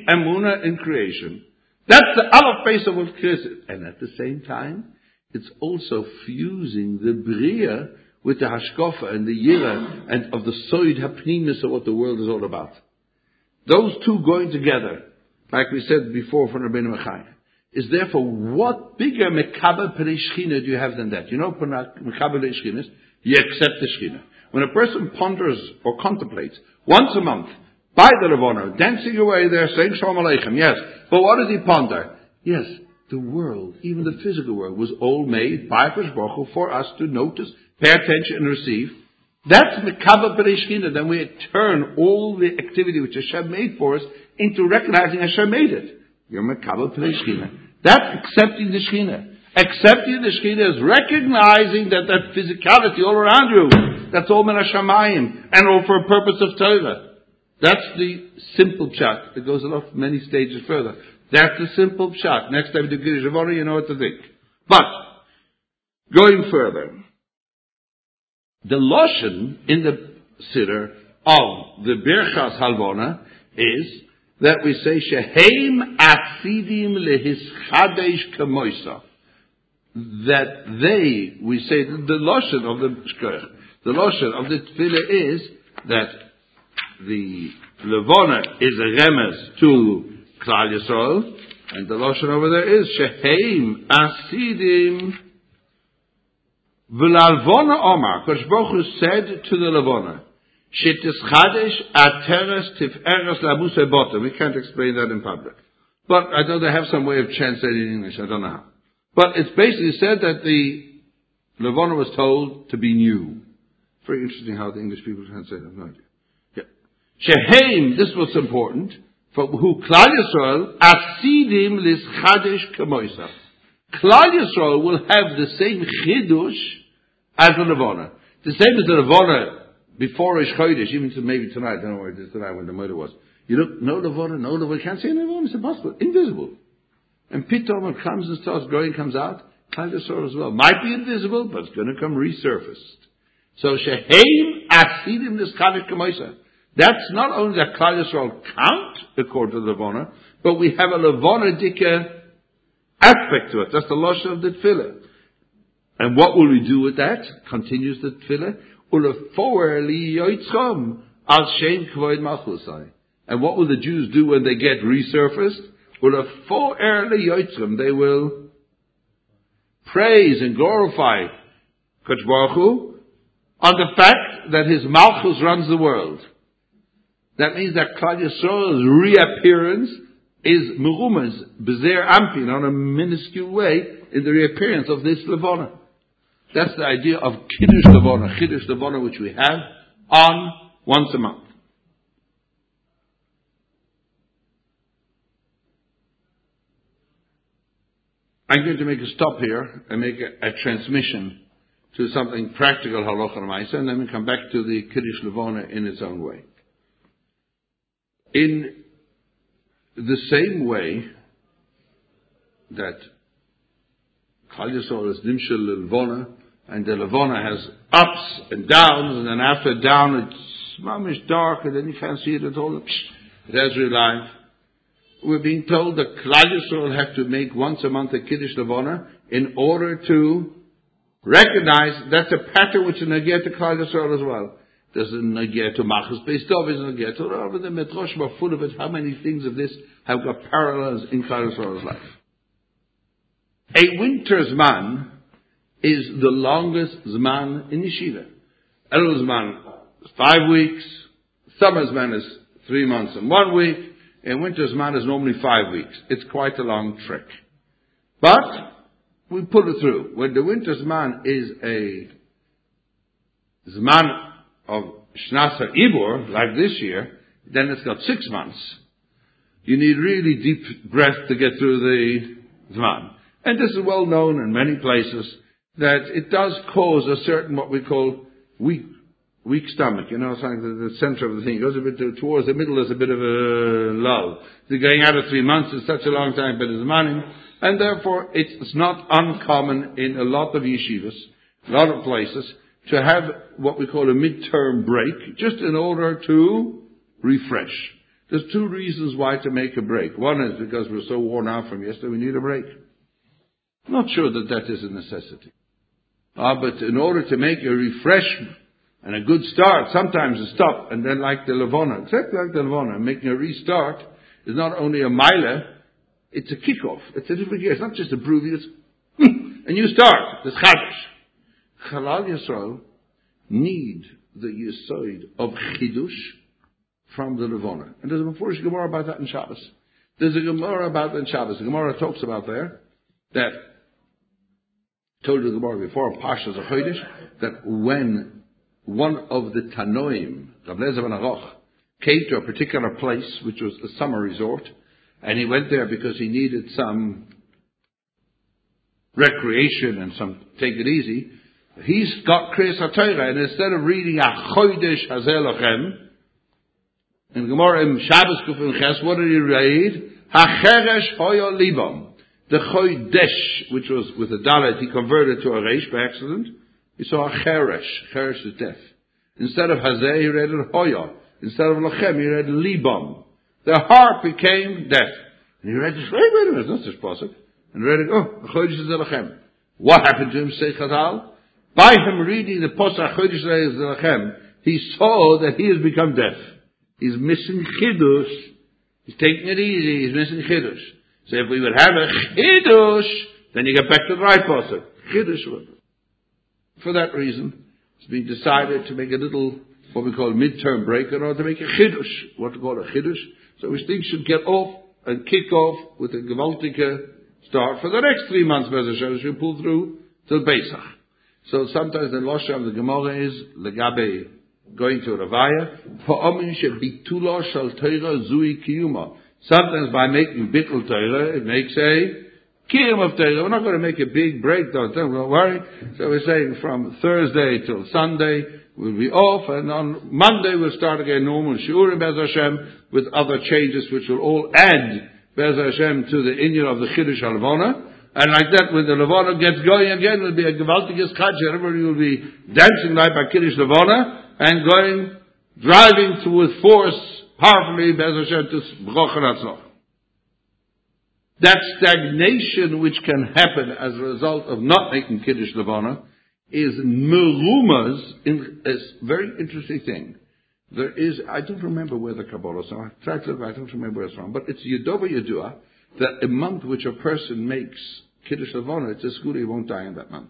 Emunah in creation. That's the Aleph base of what Chesed. And at the same time, it's also fusing the Bria with the Hashkofa and the Yira and of the Soid Hapnimis of what the world is all about. Those two going together, like we said before from Rabbeinu Mechai, is therefore what bigger Mekabel Pnei Shechina do you have than that? You know, Mekabel Pnei Shechina is you accept the Shechina. When a person ponders or contemplates once a month by the Levana, dancing away there, saying Shalom Aleichem, yes, but what does he ponder? Yes, the world, even the physical world, was all made by Hakadosh Baruch Hu for us to notice, pay attention, and receive. That's Mekabel Pnei Shechina. Then we turn all the activity which Hashem made for us into recognizing Hashem made it. You're Mekabel Pnei Shechina. That's accepting the Shechina. Accepting the Shechina is recognizing that that physicality all around you, that's all min hashamayim, and all for a purpose of Torah. That's the simple pshat. It goes a lot many stages further. That's the simple pshat. Next time you do Kiddush Levana, you know what to think. But, going further, the Lashon in the Siddur of the Birchas Halvona is that we say, Sheheim Asidim Lehischadesh Kamoisa. That they, we say, the Lashon of the Shkoch, the Lashon of the Tefillah is that the Levana is a remez to Klal Yisrael, and the Lashon over there is Sheheim Asidim V'Lalvona Omar. Kodesh Baruch Hu said to the Levana, Shetischadesh Ateres Tiferes Labus Ebota. We can't explain that in public, but I know they have some way of translating in English. I don't know how. But it's basically said that the Levana was told to be new. Very interesting how the English people translate it. I have no idea. Yeah. Sheheim, this was important, for who Klal Yisrael, Asidim Lischadesh Kamoisa. Klal Yisrael will have the same Chidush as the Levana. The same as the Levana before Rosh Chodesh, even to maybe tonight, I don't know where it is tonight when the murder was. You look, no Levana, no Levana, can't see any Levana, it's impossible, invisible. And Pitom, when it comes and starts growing, comes out, Klal Yisrael as well. Might be invisible, but it's going to come resurfaced. So, Sheheim Asidim Niskadesh Kamoisa. That's not only that Klal Yisrael count according to the Levana, but we have a Levana Dika aspect to it. That's the Lashon of the Tefillah. And what will we do with that? Continues the Tefillah. Ulefoer li yoitzchom al shem kvoid malchusai. And what will the Jews do when they get resurfaced? Ulefoer li yoitzchom. They will praise and glorify Kodesh Baruch Hu on the fact that His Malchus runs the world. That means that Klal Yisrael's reappearance is merumas bezer ampin, on a minuscule way, in the reappearance of this Levana. That's the idea of Kiddush Levana, Kiddush Levana, which we have on once a month. I'm going to make a stop here and make a, a transmission to something practical, halacha l'maisa, and then we come back to the Kiddush Levana in its own way. In the same way that Klal Yisrael is Nimshel Levana, and the Levana has ups and downs, and then after down it's mamish dark, and then you can't see it at all. It has real life. We're being told that Klal Yisrael have to make once a month a Kiddush Levana in order to recognize that's a pattern which is Nagia to Klal Yisrael as well. There's a Nagia to Machas Beis Tov, there's a Nagia to Rav, the Midrash are full of it. How many things of this have got parallels in Klal Yisrael's life? A winter's man is the longest Zman in Yeshiva. Elul Zman is five weeks, summer's man is three months and one week, and winter's man is normally five weeks. It's quite a long trek. But we put it through. When the winter's man is a Zman of Shnasa Ibor, like this year, then it's got six months. You need really deep breath to get through the Zman. And this is well known in many places, that it does cause a certain, what we call, weak, weak stomach. You know, it's like the, the center of the thing. It goes a bit to, towards the middle, there's a bit of a lull. The going out of three months is such a long time, but it's money. And therefore, it's, it's not uncommon in a lot of yeshivas, a lot of places, to have what we call a midterm break, just in order to refresh. There's two reasons why to make a break. One is because we're so worn out from yesterday, we need a break. I'm not sure that that is a necessity. Ah, but in order to make a refreshment and a good start, sometimes a stop, and then like the Levana, exactly like the Levana, making a restart is not only a mile, it's a kickoff. It's a different gear. It's not just a brew, it's a new start. It's Chadash. Chalal Yisrael need the Yesod of Chidush from the Levana. And there's a Mefurish Gemara about that in Shabbos. There's a Gemara about that in Shabbos. The Gemara talks about there that, told you the Gemara before, in Parshas HaChodesh, that when one of the Tanoim, Rav Lezer ben Aroch, came to a particular place, which was a summer resort, and he went there because he needed some recreation and some take it easy, he's got Kriyas HaTorah, and instead of reading HaChodesh Hazeh Lachem, in Gemara in Shabbos Kufin Ches, what did he read? HaCheresh Hoyo Libam. The Chodesh, which was with a dalet, he converted to a reish by accident. He saw a cheresh. Cheresh is death. Instead of hazeh, he read it hoya. Instead of lachem, he read libam. The heart became death. And he read this, wait, wait a minute, that's just possible. And he read it, oh, chodesh is lachem. What happened to him, say Chazal? By him reading the posach chodesh is lachem, he saw that he has become deaf. He's missing chidush. He's taking it easy, he's missing chidush. So if we would have a chidush, then you get back to the right pasuk. Chidush. For that reason, it's been decided to make a little, what we call midterm break, in order to make a chidush. What to call a chidush. So we think should get off and kick off with a gewaltige start for the next three months. Be'ez Hashem, should pull through till Pesach. So sometimes the Losha of the Gemara is legabe going to Ravaya. Pa'omin shebitulo shal Torah zui kiyuma. Sometimes by making bittul Torah, it makes a kiyum of Torah. We're not going to make a big break, though. Don't worry. So we're saying from Thursday till Sunday, we'll be off, and on Monday we'll start again normal shiurim Be'ez Hashem with other changes which will all add Be'ez Hashem to the inyan of the Chiddush HaLevana. And like that, when the Levana gets going again, it will be a gewaltiges chadsh. Everybody will be dancing like by Kiddush Levana and going, driving to with force, powerfully, Be'ez Hashem, to B'choch HaNatzlach. That stagnation which can happen as a result of not making Kiddush Levana is merumas in a very interesting thing. There is, I don't remember where the Kabbalah is, I tried to look, I don't remember where it's from, but it's Yedova Yedua, that a month which a person makes Kiddush Levana, it's a school, he won't die in that month.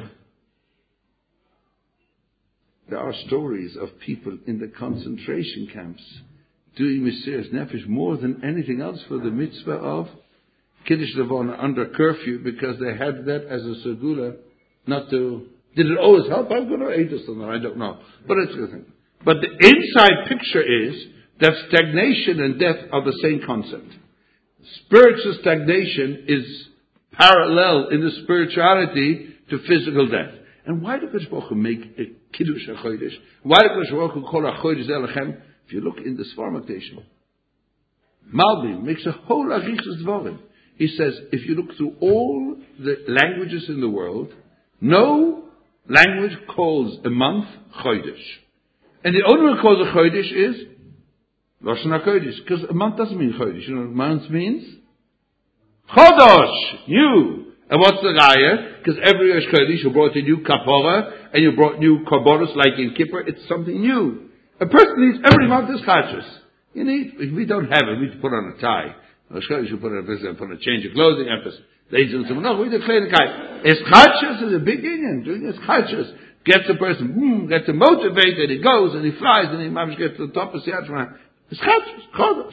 There are stories of people in the concentration camps doing Mesiras Nefesh more than anything else for the mitzvah of Kiddush Levana under curfew, because they had that as a segula, not to, did it always help? I'm going to eat this or I don't know. But it's a good thing. But the inside picture is that stagnation and death are the same concept. Spiritual stagnation is parallel in the spirituality to physical death. And why did Kodesh Baruch Hu make a Kiddush HaChodesh? Why did Kodesh Baruch Hu call HaChodesh Elechem? If you look in the Sfarim Akdeshim, Malbim makes a whole Arichas Dvarim. He says, if you look through all the languages in the world, no language calls a month Chodesh. And the only one calls a Chodesh is Lashon HaKodesh. Because a month doesn't mean Chodesh. You know what a month means? Chodosh! New! And what's the raya? Because every Rosh Chodesh you brought a new kapora, and you brought new korbanos like in Kippur, it's something new. A person needs every month is chachas. You need, if we don't have it, we need to put on a tie. Rosh Chodesh, you put on a visit, put on a change of clothing, and ladies and gentlemen, no, we declare the kai. It's chachas is a big union. Doing this chachas gets a person, mm, gets him motivated, he goes and he flies and he mamish gets to the top of Siyat. It's chachas, chodosh.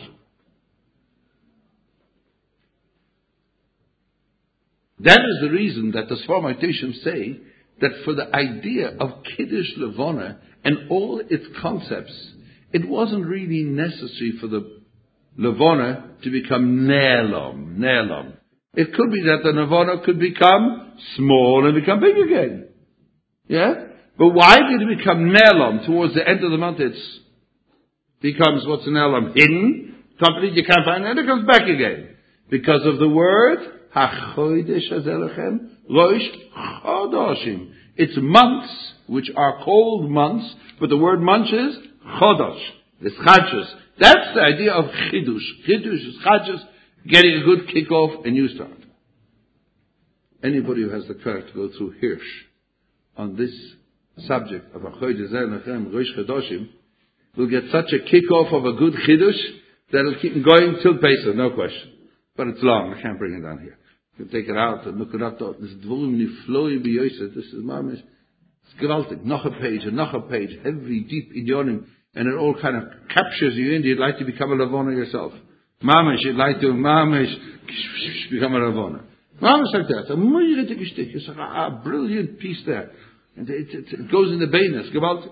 That is the reason that the Sfarim Akdeshim say that for the idea of Kiddush Levana and all its concepts, it wasn't really necessary for the Levana to become Ne'elam, Ne'elam. It could be that the Levana could become small and become big again. Yeah? But why did it become Ne'elam? Towards the end of the month, it becomes, what's Ne'elam? Hidden. Completely you can't find it, and it comes back again. Because of the word HaChodesh Hazelechem Rosh Chodoshim. It's months, which are called months, but the word month is Chodosh. It's chadshus. That's the idea of chidush. Chidush is chadshus, getting a good kickoff, a new start. Anybody who has the courage to go through Hirsch on this subject of a Chodesh Nechem, Rosh Chodoshim, will get such a kickoff of a good chidush that it'll keep going till Pesach, no question. But it's long, I can't bring it down here. You can take it out and look it up. This is Dvurim Nifloi B'Yosef. This is Mamish. It's gewaltig. Noch a page, and noch a page, heavy, deep idionim, and it all kind of captures you in. You'd like to become a Lavona yourself. Mamish, you'd like to, Mamish, become a Lavona. Mamish like that. A moirete geshtik. It's a brilliant piece there. And it, it, it goes in the beinas. Gewaltig.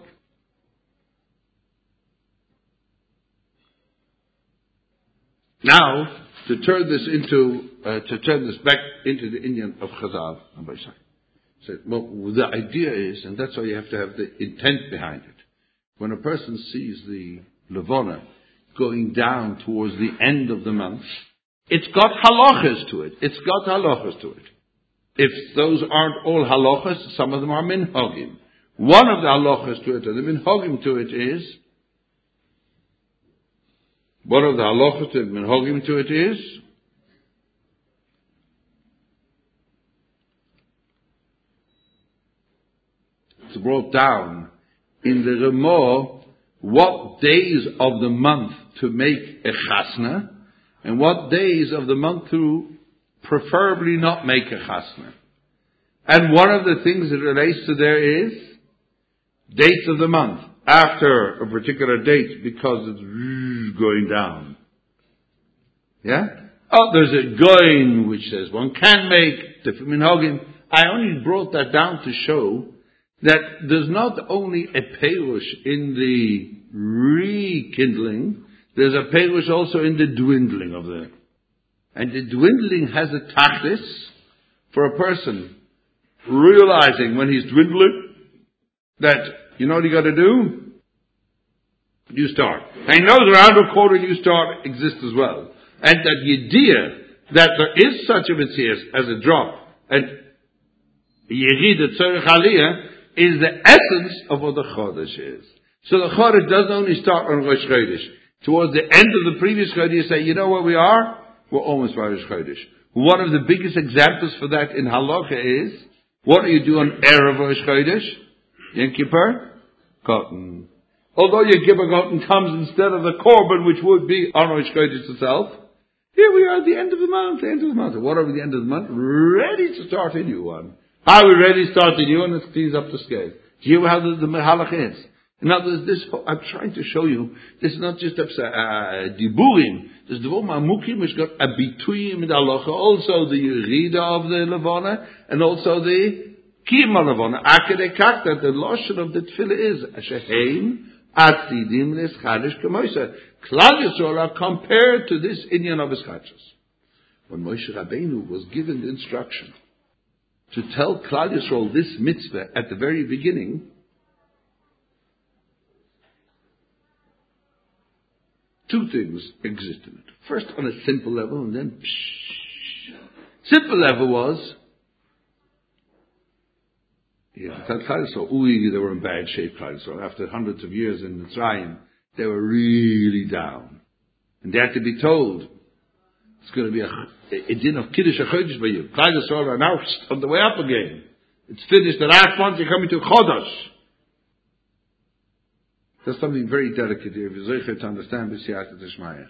Now, to turn this into, uh, to turn this back into the Indian of Chazal, so, well, the idea is, and that's why you have to have the intent behind it. When a person sees the Levona going down towards the end of the month, it's got halachas to it. It's got halachas to it. If those aren't all halachas, some of them are minhagim. One of the halachas to it, and the minhagim to it is, one of the halachas to it, minhagim to it is, it's brought down in the Ramah what days of the month to make a chasna, and what days of the month to preferably not make a chasna. And one of the things that relates to there is dates of the month after a particular date, because it's going down. Yeah? Oh, there's a goin which says one can make different minhagim. I only brought that down to show that there's not only a perush in the rekindling, there's a perush also in the dwindling of the, and the dwindling has a tachlis for a person realizing when he's dwindling that, you know what you got to do? You start. And he knows around a quarter you start exists as well. And that the idea that there is such a mitzvah as a drop, and Yeridah Tzorech Aliyah, is the essence of what the Chodesh is. So the Chodesh doesn't only start on Rosh Chodesh. Towards the end of the previous Chodesh, you say, you know where we are? We're almost by Rosh Chodesh. One of the biggest examples for that in Halacha is, what do you do on Erev Rosh Chodesh? Yom Kippur? Cotton. Although Yom Kippur cotton comes instead of the Korban, which would be on Rosh Chodesh itself, here we are at the end of the month, the end of the month. What are we at the end of the month? Ready to start a new one. How are we ready to start a new one? Let's clean up the scale. Do you hear how the, the Mahalach is? In other words, this, I'm trying to show you, this is not just a uh, diburim. There's the Vom Amukim, which got a bituyim in the halacha, also the Yerida of the Levana, and also the Kima Levana. Akadei kach, that the lotion of the tefillah is, Asheheim Atzidim L'Eschadish K'moisa. Klal Yisrael are compared to this Inyan of Eschadish. When Moshe Rabbeinu was given the instruction to tell Klal Yisrael this mitzvah at the very beginning, two things existed. First, on a simple level, and then psh. Simple level was, yeah, Klal Yisrael, ooh, they were in bad shape, Klal Yisrael. After hundreds of years in Mitzrayim, they were really down. And they had to be told, it's going to be a, a din of Kiddush HaChodesh by you. Klal Yisrael are now on the way up again. It's finished. The last month you're coming to Chodesh. There's something very delicate here. If you're to understand B'siyata Tishmaya.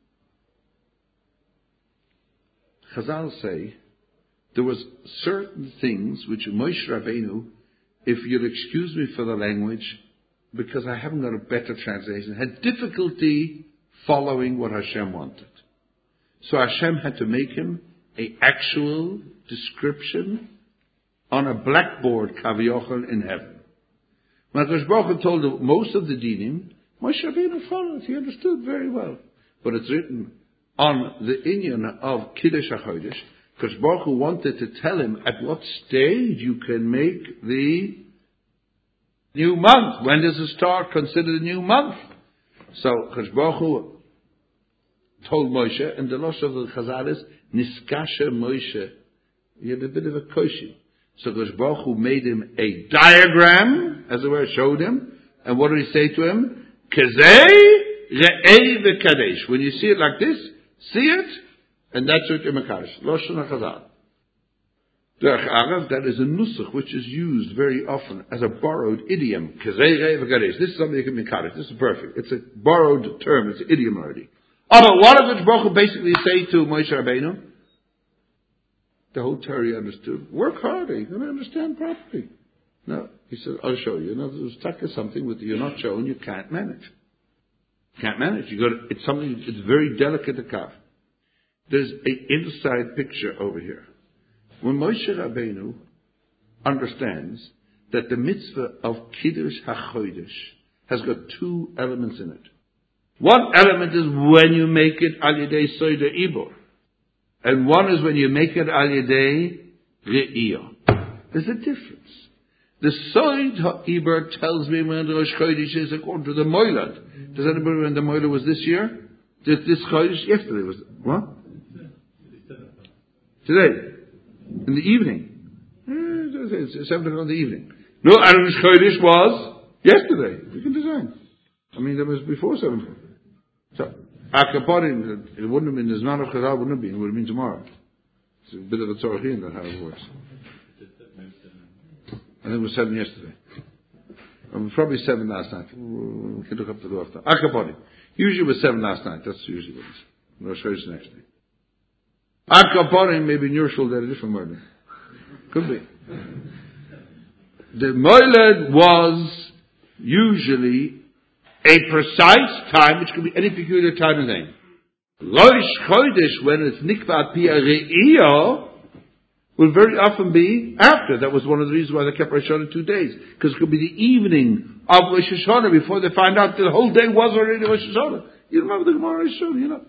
Chazal say there was certain things which Moshe Rabbeinu, if you'll excuse me for the language, because I haven't got a better translation, had difficulty following what Hashem wanted. So Hashem had to make him an actual description on a blackboard, Kaviochel, in heaven. When Hakadosh Baruch Hu told him most of the dinim, Moshe Rabbeinu followed. He understood very well. But it's written on the inyan of Kiddush HaChodesh. Hakadosh Baruch Hu wanted to tell him at what stage you can make the new month. When does it start? Consider the new month. So Hakadosh Baruch Hu told Moshe, and the loss of the Chazal is Niskasha Moshe. He had a bit of a koshi. So Hakadosh Baruch Hu made him a diagram, as it were, showed him. And what did he say to him? Kazei re'ei v'kadesh. When you see it like this, see it, and that's what you're mekadesh. Lashon HaChazal. Derech Agav, that is a nusach which is used very often as a borrowed idiom. Kazei re'ei v'kadesh. This is something you can be mekadesh. This is perfect. It's a borrowed term. It's an idiom already. Oh, but what does Baruch Hu basically say to Moshe Rabbeinu? The whole Torah understood. Work harder. You're going to understand properly. No, he said, I'll show you. In other words, stuck is something that you're not shown, you can't manage. You can't manage. You got to, it's something, it's very delicate to carve. There's an inside picture over here. When Moshe Rabbeinu understands that the mitzvah of Kiddush HaChodesh has got two elements in it. One element is when you make it al yedei soida ibor. And one is when you make it al yedei re'iyah. There's a difference. The soid ha'ibor tells me when the Rosh Chodesh is according to the Moilad. Does anybody remember when the Moilad was this year? This, this Chodesh? Yesterday was, what? Today. In the evening. It's seven o'clock in the evening. No, and Rosh Chodesh was yesterday. You can design. I mean, that was before seven o'clock. So, Akaporim, it wouldn't have been, the Zman of Chazal wouldn't have been, it would have been tomorrow. It's a bit of a tzorachin, that's how it works. I think it was seven yesterday. Um, probably seven last night. We can look up the door after. Akaporim. Usually it was seven last night, that's usually what it is. Rosh Chodesh next day. Akaporim, maybe in your shul, they're a different word. Could be. The Moiled was usually a precise time, which could be any peculiar time of name. Rosh Chodesh, when it's nikva pia re'iyah, will very often be after. That was one of the reasons why they kept Rosh Hashanah two days. Because it could be the evening of Rosh Hashanah before they find out that the whole day was already Rosh Hashanah. You remember the Gemara Rosh Hashanah, you know.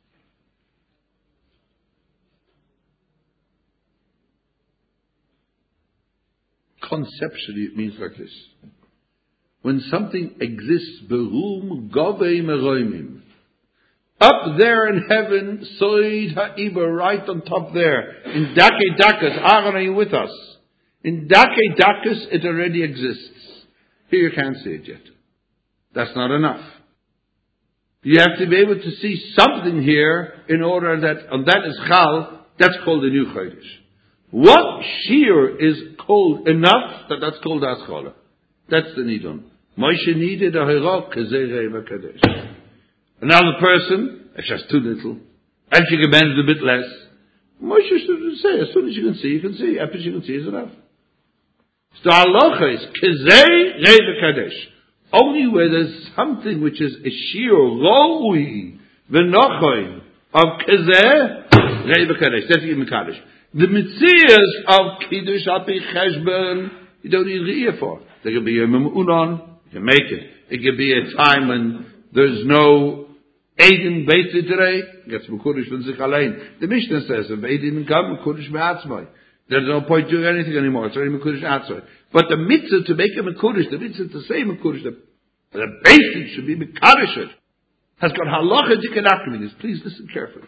Conceptually, it means like this. When something exists, berum govei meroimim, up there in heaven, soid ha'ibor, right on top there, in Dakei Dakas, Aaron, are you with us? In Dakei Dakas, it already exists. Here you can't see it yet. That's not enough. You have to be able to see something here in order that, and that is chal, that's called the new Chodesh. What shear is called enough, that that's called Aschala. That's the nidon. Moshe needed a hirok kazei v'kadesh. Another person, if she has too little, and she can manage a bit less, Moshe should say, as soon as you can see, you can see. After you can see is enough. So halacha is kazei v'kadesh. Only where there's something which is a shear ro'i v'nochoin of kazei v'kadesh. That's even kadesh. The mitzvahs of Kiddush Api Cheshbon, you don't need Riyah for. There could be a Memunon, you can make it. It could be a time when there's no Eidin Beitzit today, gets Mekudish from Zich Alein. The Mishnah says, if Eidin come, Mekudish Me'atzmai. There's no point doing anything anymore, it's already Mekudish Atzmai. But the mitzvah to make a Mekudish, the mitzvah to say Mekudish, the, the basic should be Mekadosh, has got halacha dikanakim. Please listen carefully.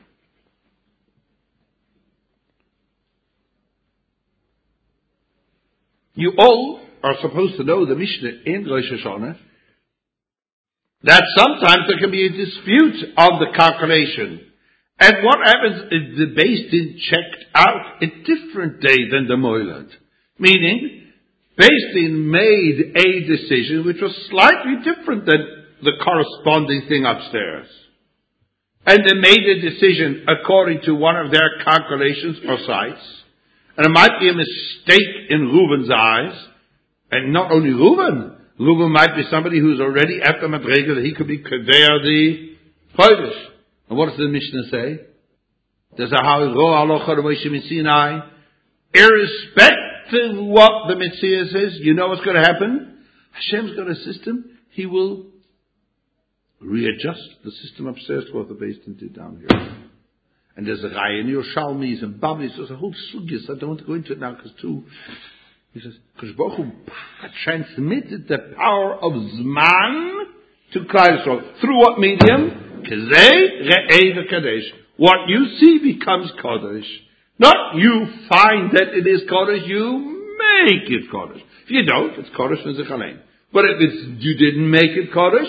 You all are supposed to know the Mishnah in Rosh Hashanah that sometimes there can be a dispute of the calculation. And what happens is the Beis Din checked out a different day than the Moilad. Meaning, Beis Din made a decision which was slightly different than the corresponding thing upstairs. And they made a decision according to one of their calculations or sites. And it might be a mistake in Reuven's eyes. And not only Reuven. Reuven might be somebody who's already at the Madrega that he could be Kadeya the Chodesh. And what does the Mishnah say? There's a Ha'iro Alocha Moshe Sinai. Irrespective of what the Mitzvah says, you know what's going to happen? Hashem's got a system. He will readjust the system upstairs to what the Beis Din did down here. And there's a Raya in Yerushalmis and Bablis. There's a whole sugis. I don't want to go into it now because too. He says, because Baruch Hu transmitted the power of Zman to Klal Yisrael. Through what medium? Kazei Re'ei V'Kadesh. What you see becomes Kodesh. Not you find that it is Kodesh, you make it Kodesh. If you don't, it's Kodesh V'Zechalein. But if it's, you didn't make it Kodesh,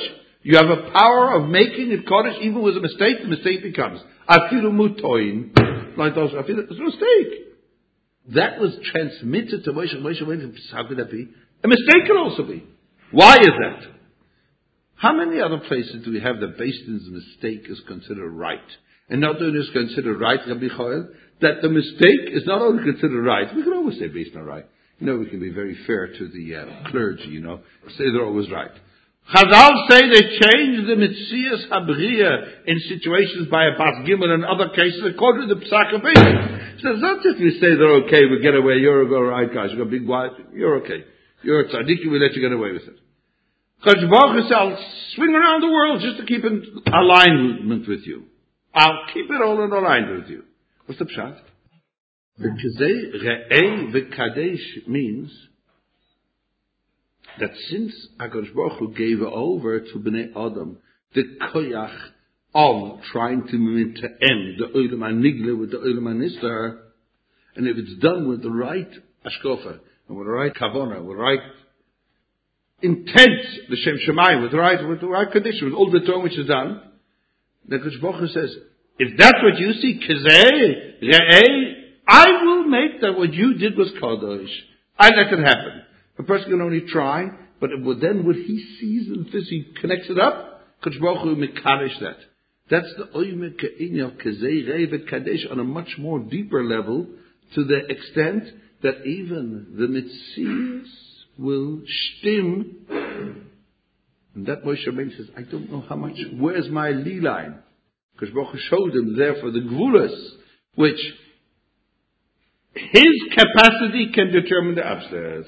You have a power of making it Kodesh even with a mistake. The mistake becomes afilu mutoin. Like those, afilu, it's a mistake. That was transmitted to Moshe. Moshe went, how could that be? A mistake can also be. Why is that? How many other places do we have that based on the mistake is considered right? And not only is considered right, Rabbi Choel, that the mistake is not only considered right, we can always say based on right. You know, we can be very fair to the uh, clergy, you know, say they're always right. Chazal say they change the Metzias Habriya in situations by a Bas Gimel and other cases according to the Psak HaBeis. So it's not just we say they're okay, we get away, you're all right guys, you've got a big wife, you're okay. You're a tzaddik, we let you get away with it. Kodesh Baruch Hu, I'll swing around the world just to keep in alignment with you. I'll keep it all in alignment with you. What's the pshat? The Kizei Re'ei V'Kadesh means that since HaKadosh Baruch Hu gave over to Bnei Adam the koyach of trying to end the Olam HaNigle with the Olam HaNistar, and if it's done with the right ashkofa, and with the right kavona, with the right intent, the Shem Shemayim, with the right, with the right condition, with all the Torah which is done, the HaKadosh Baruch Hu says, if that's what you see, Kizei, Re'ei, I will make that what you did was Kadosh. I let it happen. A person can only try, but it would, then what he sees and this, he connects it up, HaKadosh Baruch Hu mekadesh that. That's the Oyme Ke'inya of Kizei, Re'ei, V'Kadesh on a much more deeper level, to the extent that even the Metzias will stim. And that Moshe Rabbeinu says, I don't know how much, where's my Li line? Because Baruch Hu showed him there for the Gvulas, which his capacity can determine the upstairs.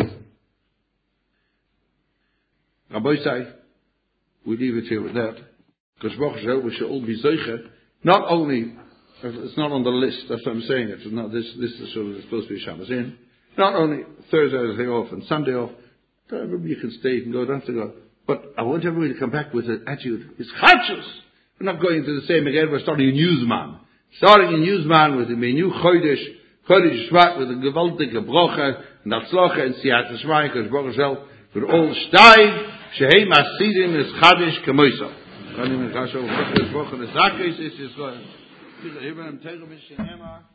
Rabbi say, we leave it here with that. Because Baruch Hu, we should all be zeicher. Not only, it's not on the list, that's what I'm saying, it's not, this, this is supposed to be Shabbos in. Not only Thursday is day off and Sunday off, so everybody can stay, you can go, don't have to go. But I want everybody to come back with an attitude. It's chachos. We're not going to the same again. We're starting a newsman. Starting a newsman with a new Chodesh, Chodesh Shvat, with a gewaltige Broche, and Atzloche, and Siyat Shmai, because Baruch Hu, with all Stein, Shehem Asidim is Chadish Kemoisa. Kann ich mir gar schon, was ist Woche des Sackes ist, ist so, Eben am Tegel bisschen Emma.